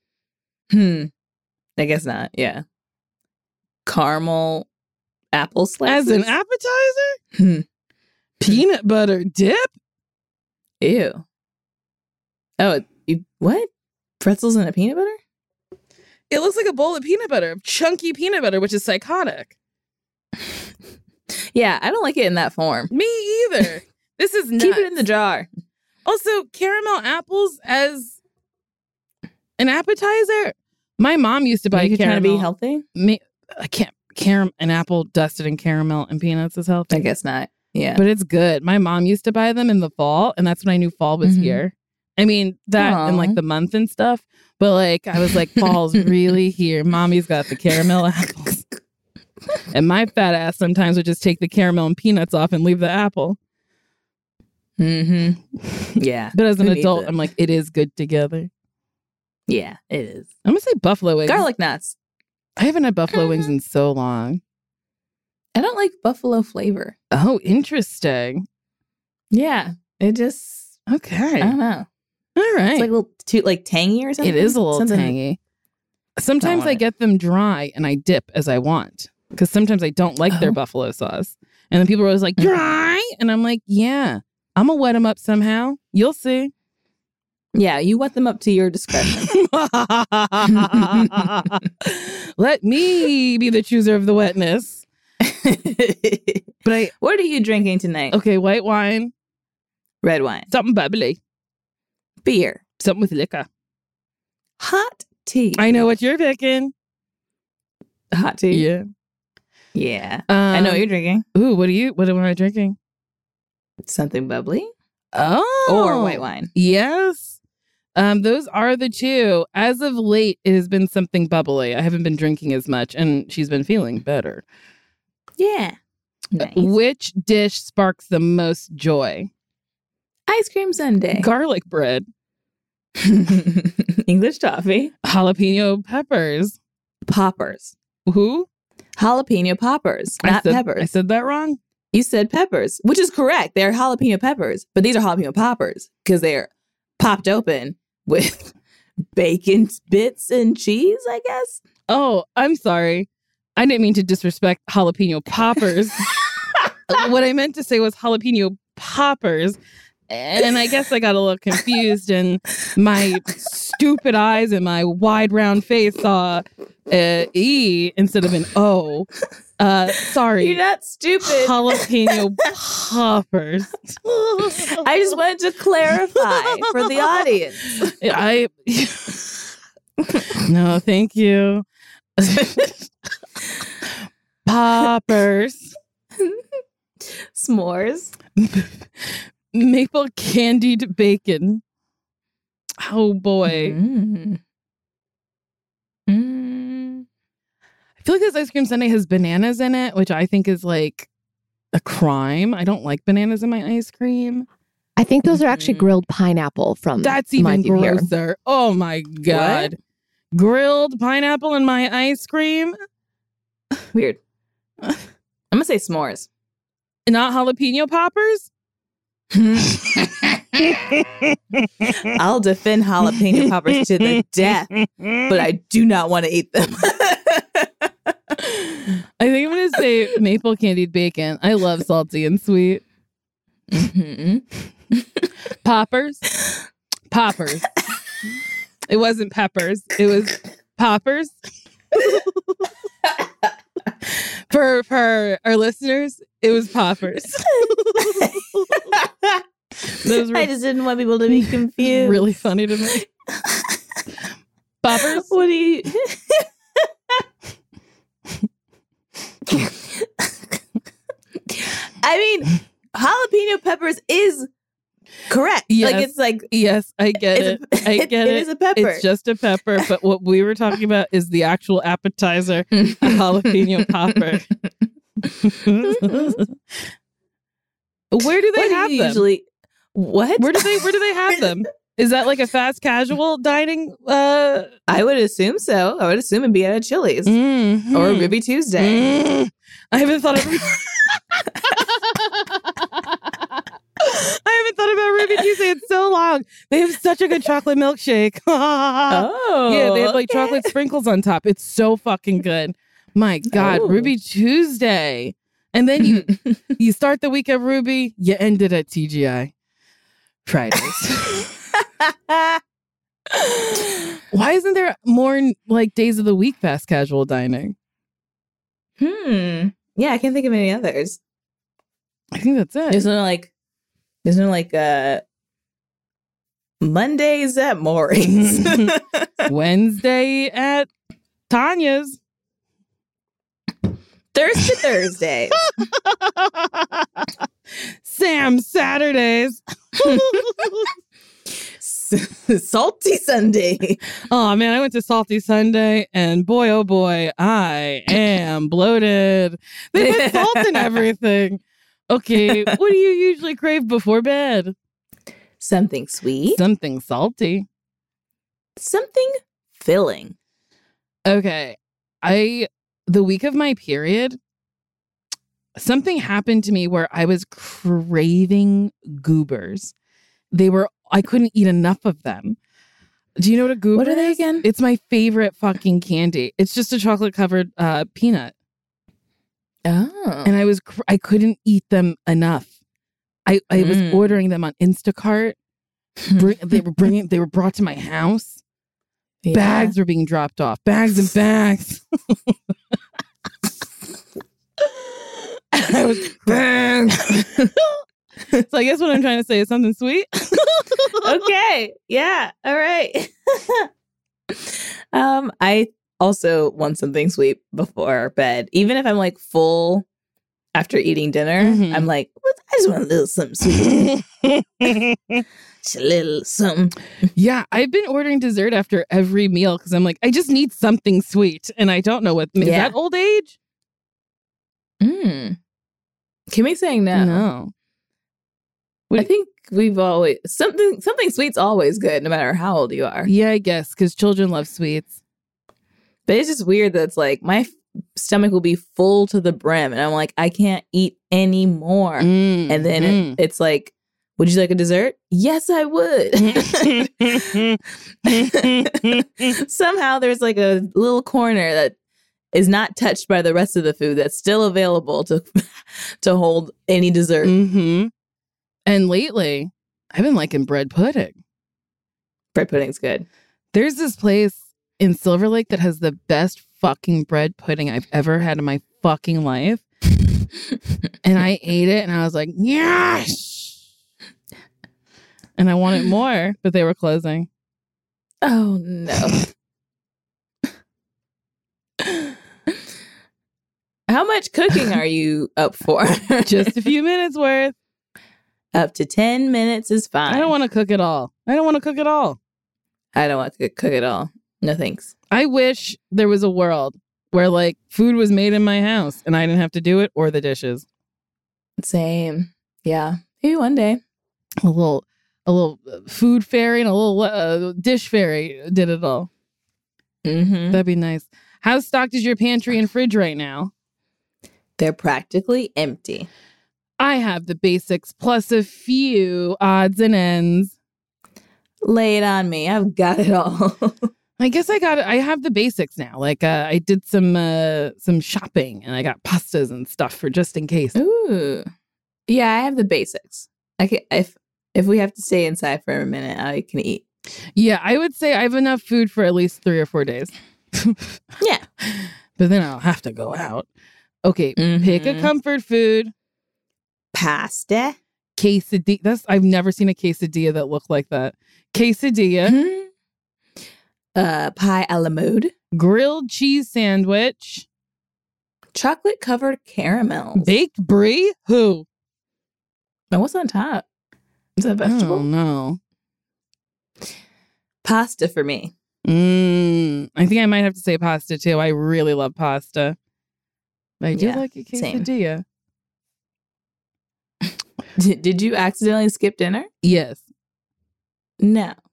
I guess not. Yeah. Caramel apple slices. As an appetizer? Peanut butter dip? Ew. Oh, what? Pretzels and a peanut butter? It looks like a bowl of peanut butter, chunky peanut butter, which is psychotic. Yeah, I don't like it in that form. Me either. This is nuts. Keep it in the jar. Also, caramel apples as an appetizer. My mom used to buy You're caramel. trying to be healthy? I can't. An apple dusted in caramel and peanuts is healthy. I guess not. Yeah. But it's good. My mom used to buy them in the fall, and that's when I knew fall was here. I mean, that and like the month and stuff. But like, I was like, fall's really here. Mommy's got the caramel apples. And my fat ass sometimes would just take the caramel and peanuts off and leave the apple. Yeah. But as an Who needs adult, it? I'm like, it is good together. Yeah, it is. I'm going to say buffalo wings. Garlic knots. I haven't had buffalo wings in so long. I don't like buffalo flavor. Oh, interesting. Yeah. It just, Okay. I don't know. All right. It's like a little too tangy or something. It is a little Something- tangy. Sometimes want I it. get them dry and I dip as I want. Because sometimes I don't like their buffalo sauce. And then people are always like, dry? And I'm like, yeah, I'm going to wet them up somehow. You'll see. Yeah, you wet them up to your discretion. Let me be the chooser of the wetness. But What are you drinking tonight? okay, white wine, Red wine. something bubbly, Beer. something with liquor. Hot tea. I know what you're picking. Hot tea. Yeah. Yeah. I know what you're drinking. Ooh, what am I drinking? Something bubbly Oh. or white wine. Yes. Those are the two. As of late, it has been something bubbly. I haven't been drinking as much, and she's been feeling better. Yeah. Nice. Which dish sparks the most joy? Ice cream sundae. Garlic bread, English toffee. jalapeno peppers. Poppers. Who? Jalapeno poppers, not peppers. I said that wrong. You said peppers, which is correct. They're jalapeno peppers, but these are jalapeno poppers because they're popped open with bacon bits and cheese, I guess. Oh, I'm sorry. I didn't mean to disrespect jalapeno poppers. What I meant to say was jalapeno poppers. And I guess I got a little confused, and my stupid eyes and my wide round face saw E instead of an O. Sorry. You're not stupid. Jalapeno poppers. I just wanted to clarify for the audience. No, thank you. Poppers. S'mores. Maple candied bacon. Oh boy. I feel like this ice cream sundae has bananas in it, which I think is like a crime. I don't like bananas in my ice cream. I think those are actually grilled pineapple from That's my even view here. grosser. Oh my God. Grilled pineapple in my ice cream? Weird. I'm gonna say s'mores. Not jalapeno poppers? I'll defend jalapeno poppers to the death, but I do not want to eat them. I think I'm going to say maple candied bacon. I love salty and sweet. Poppers. Poppers. It wasn't peppers. It was poppers. For our listeners, it was poppers. Those were I just didn't want people to be confused. really funny to me. Poppers. What do you? I mean, jalapeno peppers is correct. Yes. Like it's like Yes, I get it. I get it. It is a pepper. It's just a pepper, but what we were talking about is the actual appetizer, a jalapeno popper. Where do they have them? Usually? What? Where do they have them? Is that like a fast casual dining? I would assume so. I would assume it'd be at a Chili's or Ruby Tuesday. I haven't thought of. I haven't thought about Ruby Tuesday in so long. They have such a good chocolate milkshake. Yeah, they have like chocolate sprinkles on top. It's so fucking good. My God, Ruby Tuesday. And then you start the week at Ruby, you end it at TGI Fridays. Why isn't there more like days of the week fast casual dining? Yeah, I can't think of any others. I think that's it. There's no like Mondays at Maury's. Wednesday at Tanya's. Thursdays. Sam Saturdays. Salty Sunday. Oh man, I went to Salty Sunday and boy, oh boy, I am bloated. They put salt in everything. Okay, what do you usually crave before bed? Something sweet. Something salty. Something filling. Okay, the week of my period, something happened to me where I was craving goobers. I couldn't eat enough of them. Do you know what a goober is? What are they again? It's my favorite fucking candy. It's just a chocolate covered peanut. Oh. And I couldn't eat them enough. I was ordering them on Instacart. They were brought to my house. Yeah. Bags were being dropped off. Bags and bags. I was So I guess what I'm trying to say is something sweet. Okay. Yeah. All right. I also want something sweet before bed. Even if I'm like full after eating dinner, I'm like, I just want a little something sweet. Just a little something. Yeah, I've been ordering dessert after every meal because I'm like, I just need something sweet. And I don't know what. Is that old age? Kimmy's saying no. No. I think we've always something sweet's always good, no matter how old you are. Yeah, I guess because children love sweets. But it's just weird that it's like my stomach will be full to the brim, and I'm like, I can't eat any more. And then it's like, would you like a dessert? Yes, I would. Somehow there's like a little corner that is not touched by the rest of the food that's still available to hold any dessert. And lately, I've been liking bread pudding. Bread pudding's good. There's this place in Silver Lake that has the best fucking bread pudding I've ever had in my fucking life. And I ate it and I was like, yes! And I wanted more, but they were closing. Oh, no. How much cooking are you up for? Just a few minutes worth. Up to 10 minutes is fine. I don't want to cook at all. I don't want to cook at all. No thanks. I wish there was a world where like food was made in my house and I didn't have to do it or the dishes. Same. Yeah. Maybe one day. A little food fairy and a little dish fairy did it all. That'd be nice. How stocked is your pantry and fridge right now? They're practically empty. I have the basics plus a few odds and ends. Lay it on me. I've got it all. I guess I have the basics now. Like I did some shopping and I got pastas and stuff for just in case. Ooh. Yeah, I have the basics. I can, if we have to stay inside for a minute, I can eat. Yeah, I would say I have enough food for at least 3 or 4 days. Yeah. But then I'll have to go out. Okay, pick a comfort food. Pasta. Quesadilla. I've never seen a quesadilla that looked like that. Quesadilla. Pie a la mode. Grilled cheese sandwich. Chocolate covered caramels. Baked brie. Who? And what's on top? Is that a vegetable? Oh, no. Pasta for me. I think I might have to say pasta too. I really love pasta. I do like a quesadilla. Did you accidentally skip dinner? Yes. No.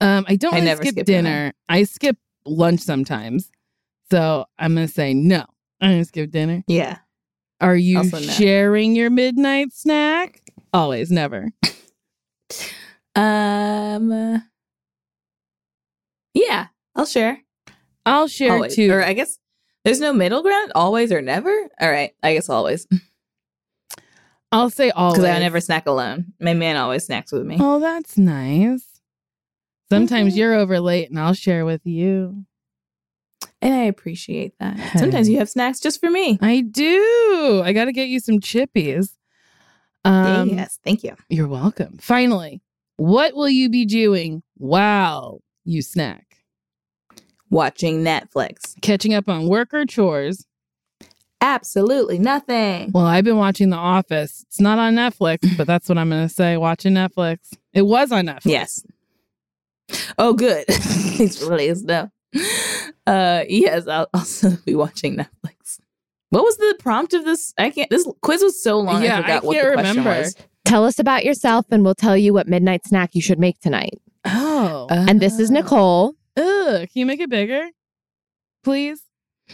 I don't I really never skip skip dinner. I skip lunch sometimes. So I'm going to say no. I'm going to skip dinner. Yeah. Are you Also no. sharing your midnight snack? Always, never. Yeah, I'll share. I'll share Always. too. Or I guess there's no middle ground. Always or never. All right. I guess always. I'll say always. Because I never snack alone. My man always snacks with me. Oh, that's nice. Sometimes you're over late and I'll share with you. And I appreciate that. Sometimes you have snacks just for me. I do. I got to get you some chippies. Yes, thank you. You're welcome. Finally, what will you be doing while you snack? Watching Netflix. Catching up on work or chores? Absolutely nothing. Well, I've been watching The Office. It's not on Netflix, but that's what I'm going to say. Watching Netflix. It was on Netflix. Yes. Oh, good. It's released now. Yes, I'll also be watching Netflix. What was the prompt of this? This quiz was so long. Yeah, I forgot what can't the question remember. was. Tell us about yourself and we'll tell you what midnight snack you should make tonight. Oh. And this is Nicole. Ugh. Can you make it bigger? Please?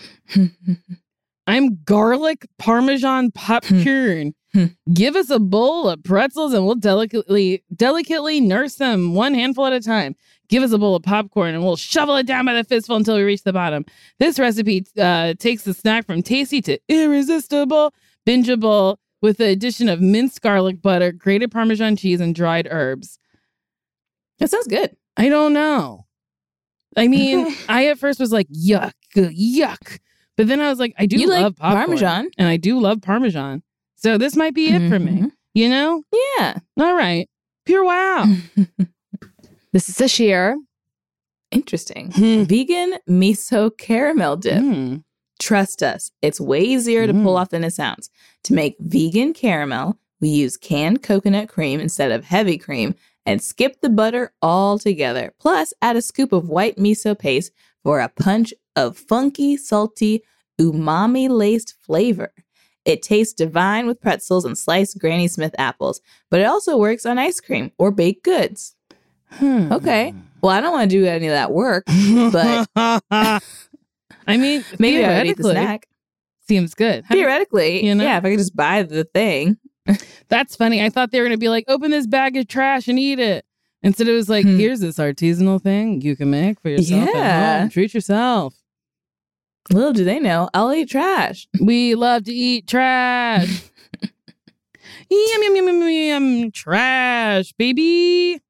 I'm garlic parmesan popcorn. Give us a bowl of pretzels and we'll delicately nurse them one handful at a time. Give us a bowl of popcorn and we'll shovel it down by the fistful until we reach the bottom. This recipe takes the snack from tasty to irresistible, bingeable, with the addition of minced garlic butter, grated Parmesan cheese, and dried herbs. That sounds good. I don't know. I mean, I at first was like, yuck, yuck. But then I was like, I do You love like popcorn. Parmesan. And I do love Parmesan. So this might be it for me. You know? Yeah. All right. Pure wow. This is Sashir. Interesting. Vegan miso caramel dip. Trust us, it's way easier to pull off than it sounds. To make vegan caramel, we use canned coconut cream instead of heavy cream and skip the butter altogether. Plus, add a scoop of white miso paste for a punch of funky, salty, umami-laced flavor. It tastes divine with pretzels and sliced Granny Smith apples, but it also works on ice cream or baked goods. Okay. Well, I don't want to do any of that work, but I mean, maybe I would eat the snack. Seems good. Theoretically, you know? yeah, if I could just buy the thing. That's funny. I thought they were going to be like, open this bag of trash and eat it. Instead, it was like, here's this artisanal thing you can make for yourself at home. Treat yourself. Little do they know, I'll eat trash. We love to eat trash. Yum, yum, yum, yum, yum. Trash, baby.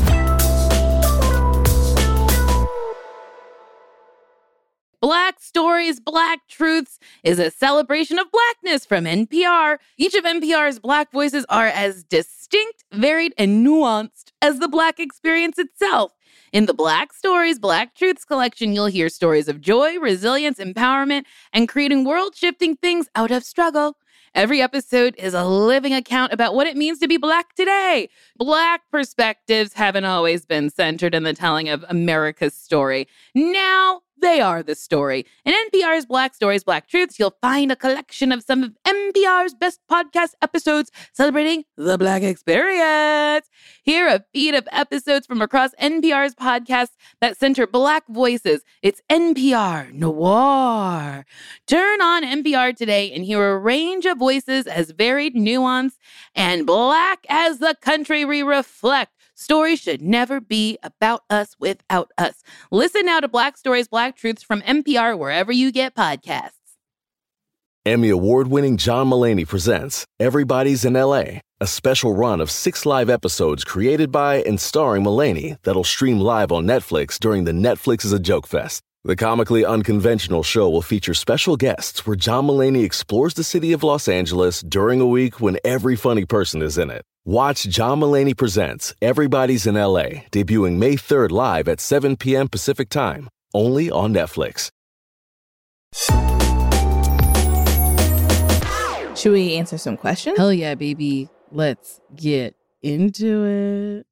Black Stories, Black Truths is a celebration of Blackness from NPR. Each of NPR's Black voices are as distinct, varied, and nuanced as the Black experience itself. In the Black Stories, Black Truths collection, you'll hear stories of joy, resilience, empowerment, and creating world-shifting things out of struggle. Every episode is a living account about what it means to be Black today. Black perspectives haven't always been centered in the telling of America's story. Now, they are the story. In NPR's Black Stories, Black Truths, you'll find a collection of some of NPR's best podcast episodes celebrating the Black experience. Hear a feed of episodes from across NPR's podcasts that center Black voices. It's NPR Noir. Turn on NPR today and hear a range of voices as varied, nuanced, and Black as the country we reflect. Stories should never be about us without us. Listen now to Black Stories, Black Truths from NPR wherever you get podcasts. Emmy award-winning John Mulaney presents Everybody's in LA, a special run of 6 live episodes created by and starring Mulaney that'll stream live on Netflix during the Netflix is a Joke Fest. The comically unconventional show will feature special guests where John Mulaney explores the city of Los Angeles during a week when every funny person is in it. Watch John Mulaney Presents Everybody's in LA, debuting May 3rd live at 7 p.m. Pacific Time, only on Netflix. Should we answer some questions? Hell yeah, baby. Let's get into it.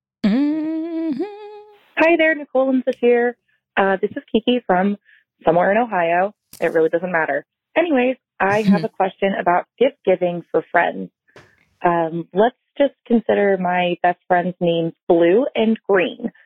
Hi there, Nicole and Sashir. This is Kiki from somewhere in Ohio. It really doesn't matter. Anyways, I have a question about gift giving for friends. Let's just consider my best friend's names Blue and Green.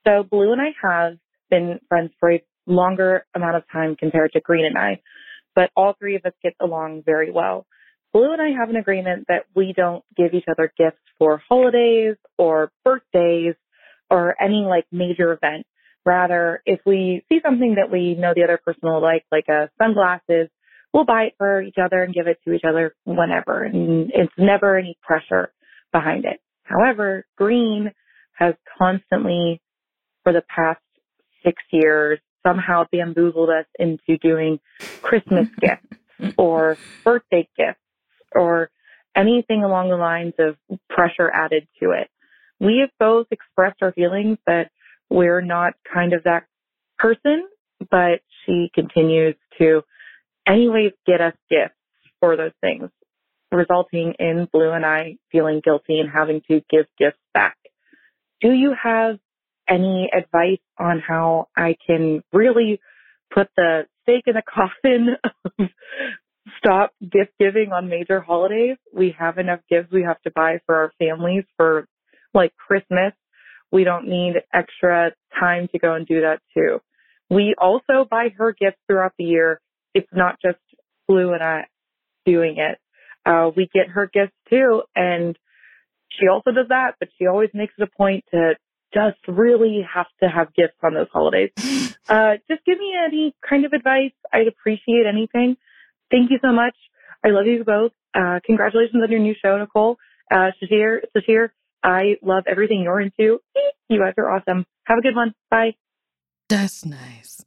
So Blue and I have been friends for a longer amount of time compared to Green and I, but all three of us get along very well. Blue and I have an agreement that we don't give each other gifts for holidays or birthdays or any like major event. Rather, if we see something that we know the other person will like sunglasses, we'll buy it for each other and give it to each other whenever. And it's never any pressure behind it. However, Green has constantly, for the past 6 years, somehow bamboozled us into doing Christmas gifts or birthday gifts or anything along the lines of pressure added to it. We have both expressed our feelings that we're not kind of that person, but she continues to anyways get us gifts for those things, resulting in Blue and I feeling guilty and having to give gifts back. Do you have any advice on how I can really put the stake in the coffin of stop gift giving on major holidays? We have enough gifts we have to buy for our families for like Christmas. We don't need extra time to go and do that too. We also buy her gifts throughout the year. It's not just Blue and I doing it. We get her gifts too, and she also does that, but she always makes it a point to just really have to have gifts on those holidays. Just give me any kind of advice. I'd appreciate anything. Thank you so much. I love you both. Congratulations on your new show, Nicole. Sashir, I love everything you're into. You guys are awesome. Have a good one. Bye. That's nice.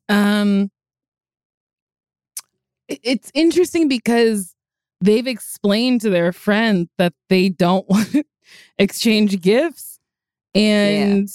It's interesting because they've explained to their friend that they don't want to exchange gifts. And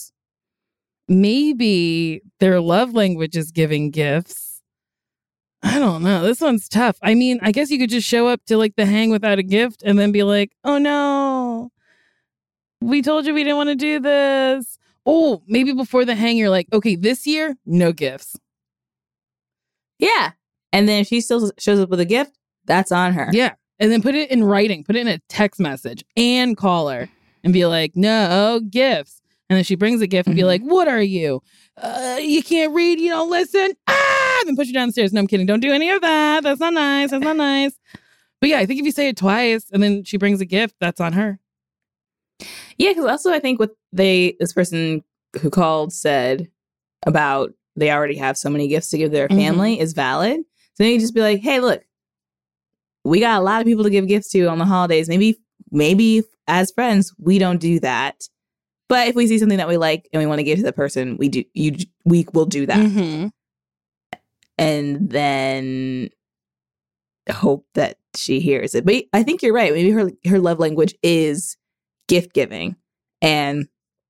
maybe their love language is giving gifts. I don't know. This one's tough. I mean, I guess you could just show up to like the hang without a gift and then be like, oh no, we told you we didn't want to do this. Oh, maybe before the hang, you're like, okay, this year, no gifts. Yeah. And then if she still shows up with a gift, that's on her. Yeah. And then put it in writing, put it in a text message and call her and be like, no gifts. And then she brings a gift and be like, what are you? You can't read, you don't listen. And then push you down the stairs. No, I'm kidding. Don't do any of that. That's not nice. That's not nice. But yeah, I think if you say it twice and then she brings a gift, that's on her. Yeah, because also I think what this person who called said about they already have so many gifts to give their family is valid. So then you just be like, hey, look, we got a lot of people to give gifts to on the holidays. Maybe as friends, we don't do that. But if we see something that we like and we want to give to the person, we will do that. And then hope that she hears it. But I think you're right. Maybe her love language is gift giving. And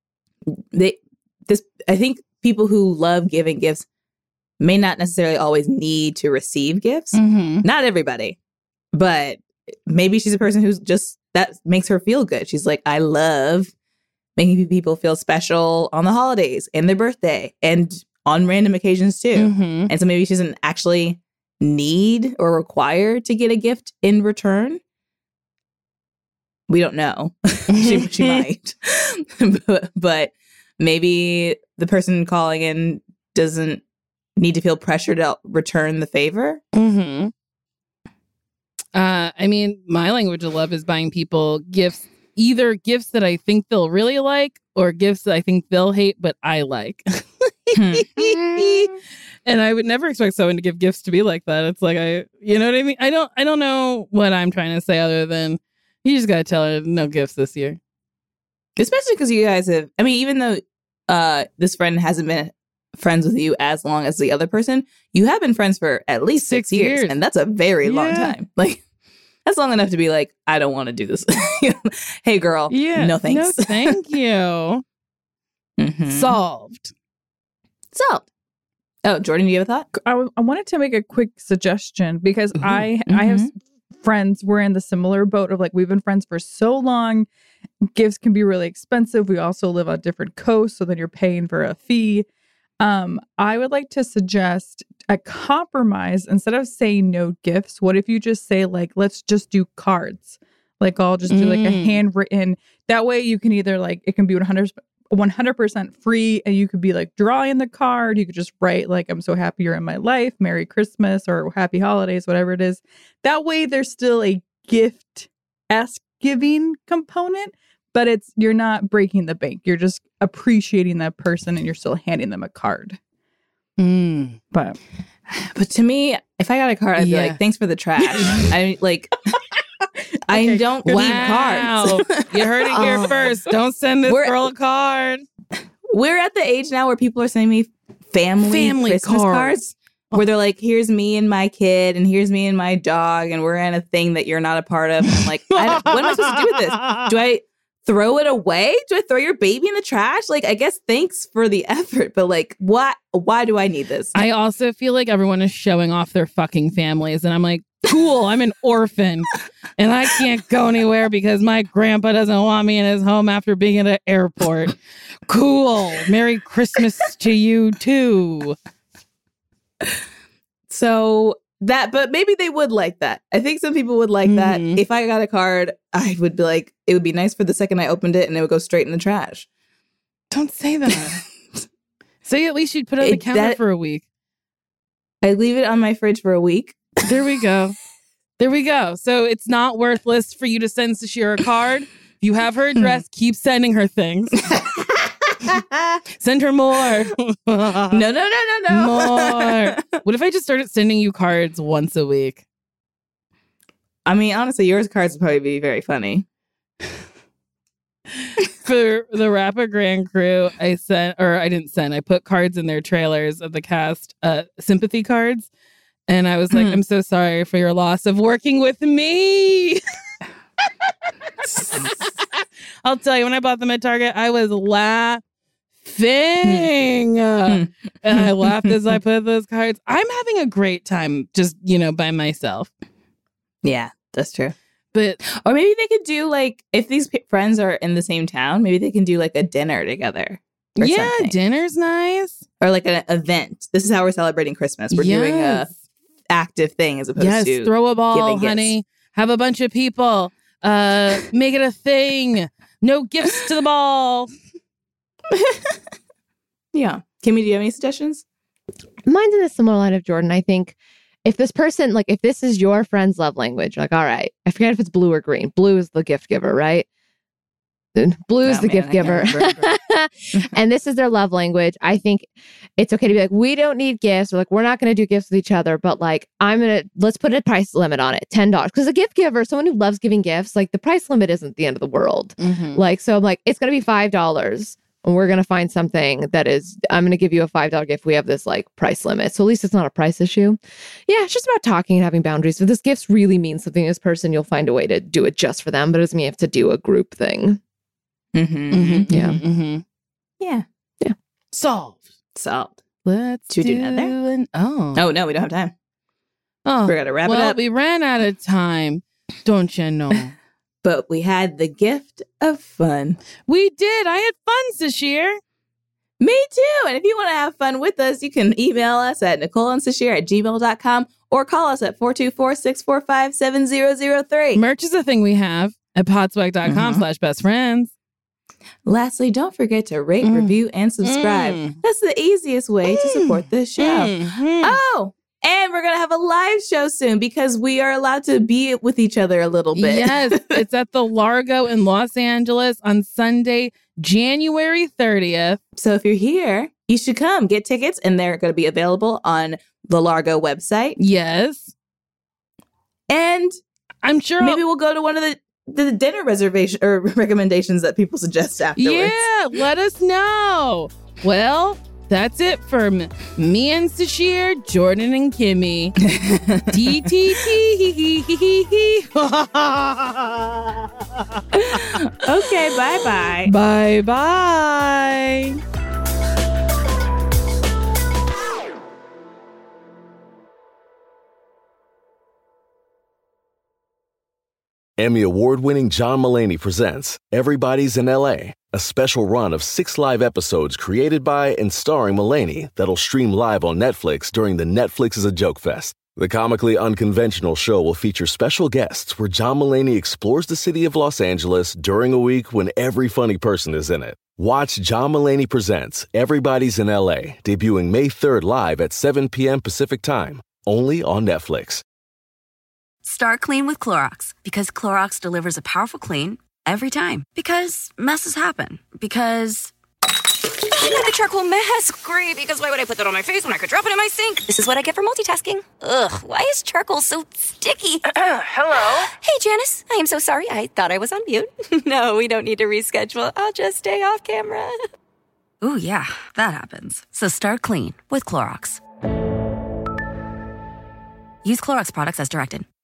I think people who love giving gifts may not necessarily always need to receive gifts. Not everybody. But maybe she's a person who's just, that makes her feel good. She's like, I love making people feel special on the holidays and their birthday and on random occasions too. And so maybe she doesn't actually need or require to get a gift in return. We don't know. she might. but maybe the person calling in doesn't need to feel pressure to return the favor. I mean, my language of love is buying people gifts, either gifts that I think they'll really like or gifts that I think they'll hate, but I like. And I would never expect someone to give gifts to be like that. It's like, you know what I mean? I don't know what I'm trying to say other than you just got to tell her no gifts this year. Especially because you guys have, I mean, even though this friend hasn't been friends with you as long as the other person, you have been friends for at least 6 years. And that's a very long time. Like, that's long enough to be like, I don't want to do this. Hey, girl. Yeah. No thanks. No, thank you. Solved. Oh, Jordan, do you have a thought? I wanted to make a quick suggestion because I have friends. We're in the similar boat of like, we've been friends for so long. Gifts can be really expensive. We also live on different coasts, so then you're paying for a fee. I would like to suggest a compromise. Instead of saying no gifts, what if you just say like, let's just do cards? Like I'll just do like a handwritten. That way you can either like, it can be 100% free, and you could be like drawing the card. You could just write like, I'm so happy you're in my life, Merry Christmas, or Happy Holidays, whatever it is. That way there's still a gift-esque giving component, but you're not breaking the bank. You're just appreciating that person and you're still handing them a card. But to me, if I got a card, I'd be like, thanks for the trash. I don't need cards. You heard it here first. Don't send this girl a card. We're at the age now where people are sending me family Christmas cards. Where they're like, here's me and my kid, and here's me and my dog, and we're in a thing that you're not a part of. I'm like, what am I supposed to do with this? Do I throw it away? Do I throw your baby in the trash? Like, I guess thanks for the effort, but like, why do I need this? I also feel like everyone is showing off their fucking families, and I'm like, cool, I'm an orphan, and I can't go anywhere because my grandpa doesn't want me in his home after being at an airport. Cool. Merry Christmas to you too. So but maybe they would like that. I think some people would like that. If I got a card, I would be like, it would be nice for the second I opened it and it would go straight in the trash. Don't say that. Say at least you'd put it on the counter for a week. I leave it on my fridge for a week. There we go. There we go. So it's not worthless for you to send Sashira a card. If you have her address, keep sending her things. Send her more. No. More. What if I just started sending you cards once a week? I mean, honestly, yours cards would probably be very funny. For the Rapper Grand Crew, I put cards in their trailers of the cast, sympathy cards. And I was like, I'm so sorry for your loss of working with me. I'll tell you, when I bought them at Target, I was laughing. And I laughed as I put those cards. I'm having a great time just, by myself. Yeah, that's true. But or maybe they could do like, if these friends are in the same town, maybe they can do like a dinner together. Yeah, something. Dinner's nice. Or like an event. This is how we're celebrating Christmas. We're doing a active thing as opposed to throw a ball, gifts. Honey. Have a bunch of people. Make it a thing. No gifts to the ball. Yeah. Kimmy, do you have any suggestions? Mine's in a similar line of Jordan. I think if this person, like if this is your friend's love language, like, all right, I forget if it's blue or green. Blue is the gift giver, right? Blue is the gift giver. And this is their love language. I think it's okay to be like, we don't need gifts, or like, we're not going to do gifts with each other, but like, let's put a price limit on it, $10. Because a gift giver, someone who loves giving gifts, like the price limit isn't the end of the world. Like, so I'm like, it's going to be $5. And we're going to find something that is, I'm going to give you a $5 gift. We have this like price limit. So at least it's not a price issue. Yeah, it's just about talking and having boundaries. If this gift really means something to this person, you'll find a way to do it just for them. But it doesn't mean you have to do a group thing. Yeah. Solved. Let's Should we do another? Oh no, we don't have time. Oh, We're gonna wrap it up. We ran out of time, don't you know? But we had the gift of fun. We did. I had fun this year. Me too. And if you want to have fun with us, you can email us at NicoleandSashir@gmail.com or call us at 424-645-7003. Merch is a thing we have at podswag.com/bestfriends. Lastly, don't forget to rate, review, and subscribe. That's the easiest way to support this show. Oh, and we're going to have a live show soon because we are allowed to be with each other a little bit. Yes, it's at the Largo in Los Angeles on Sunday, January 30th. So if you're here, you should come get tickets, and they're going to be available on the Largo website. Yes. And I'm sure maybe we'll go to one of the dinner reservation or recommendations that people suggest afterwards. Yeah, let us know. Well, that's it for me and Sashir, Jordan and Kimmy. DTT. Okay, bye-bye. Bye-bye. Emmy award-winning John Mulaney presents Everybody's in L.A., a special run of 6 live episodes created by and starring Mulaney that'll stream live on Netflix during the Netflix is a Joke Fest. The comically unconventional show will feature special guests where John Mulaney explores the city of Los Angeles during a week when every funny person is in it. Watch John Mulaney Presents Everybody's in LA, debuting May 3rd live at 7 p.m. Pacific Time, only on Netflix. Start clean with Clorox, because Clorox delivers a powerful clean every time. Because messes happen. Because I got the charcoal mask. Great, because why would I put that on my face when I could drop it in my sink? This is what I get for multitasking. Ugh, why is charcoal so sticky? Hello? Hey, Janice. I am so sorry. I thought I was on mute. No, we don't need to reschedule. I'll just stay off camera. Ooh, yeah, that happens. So start clean with Clorox. Use Clorox products as directed.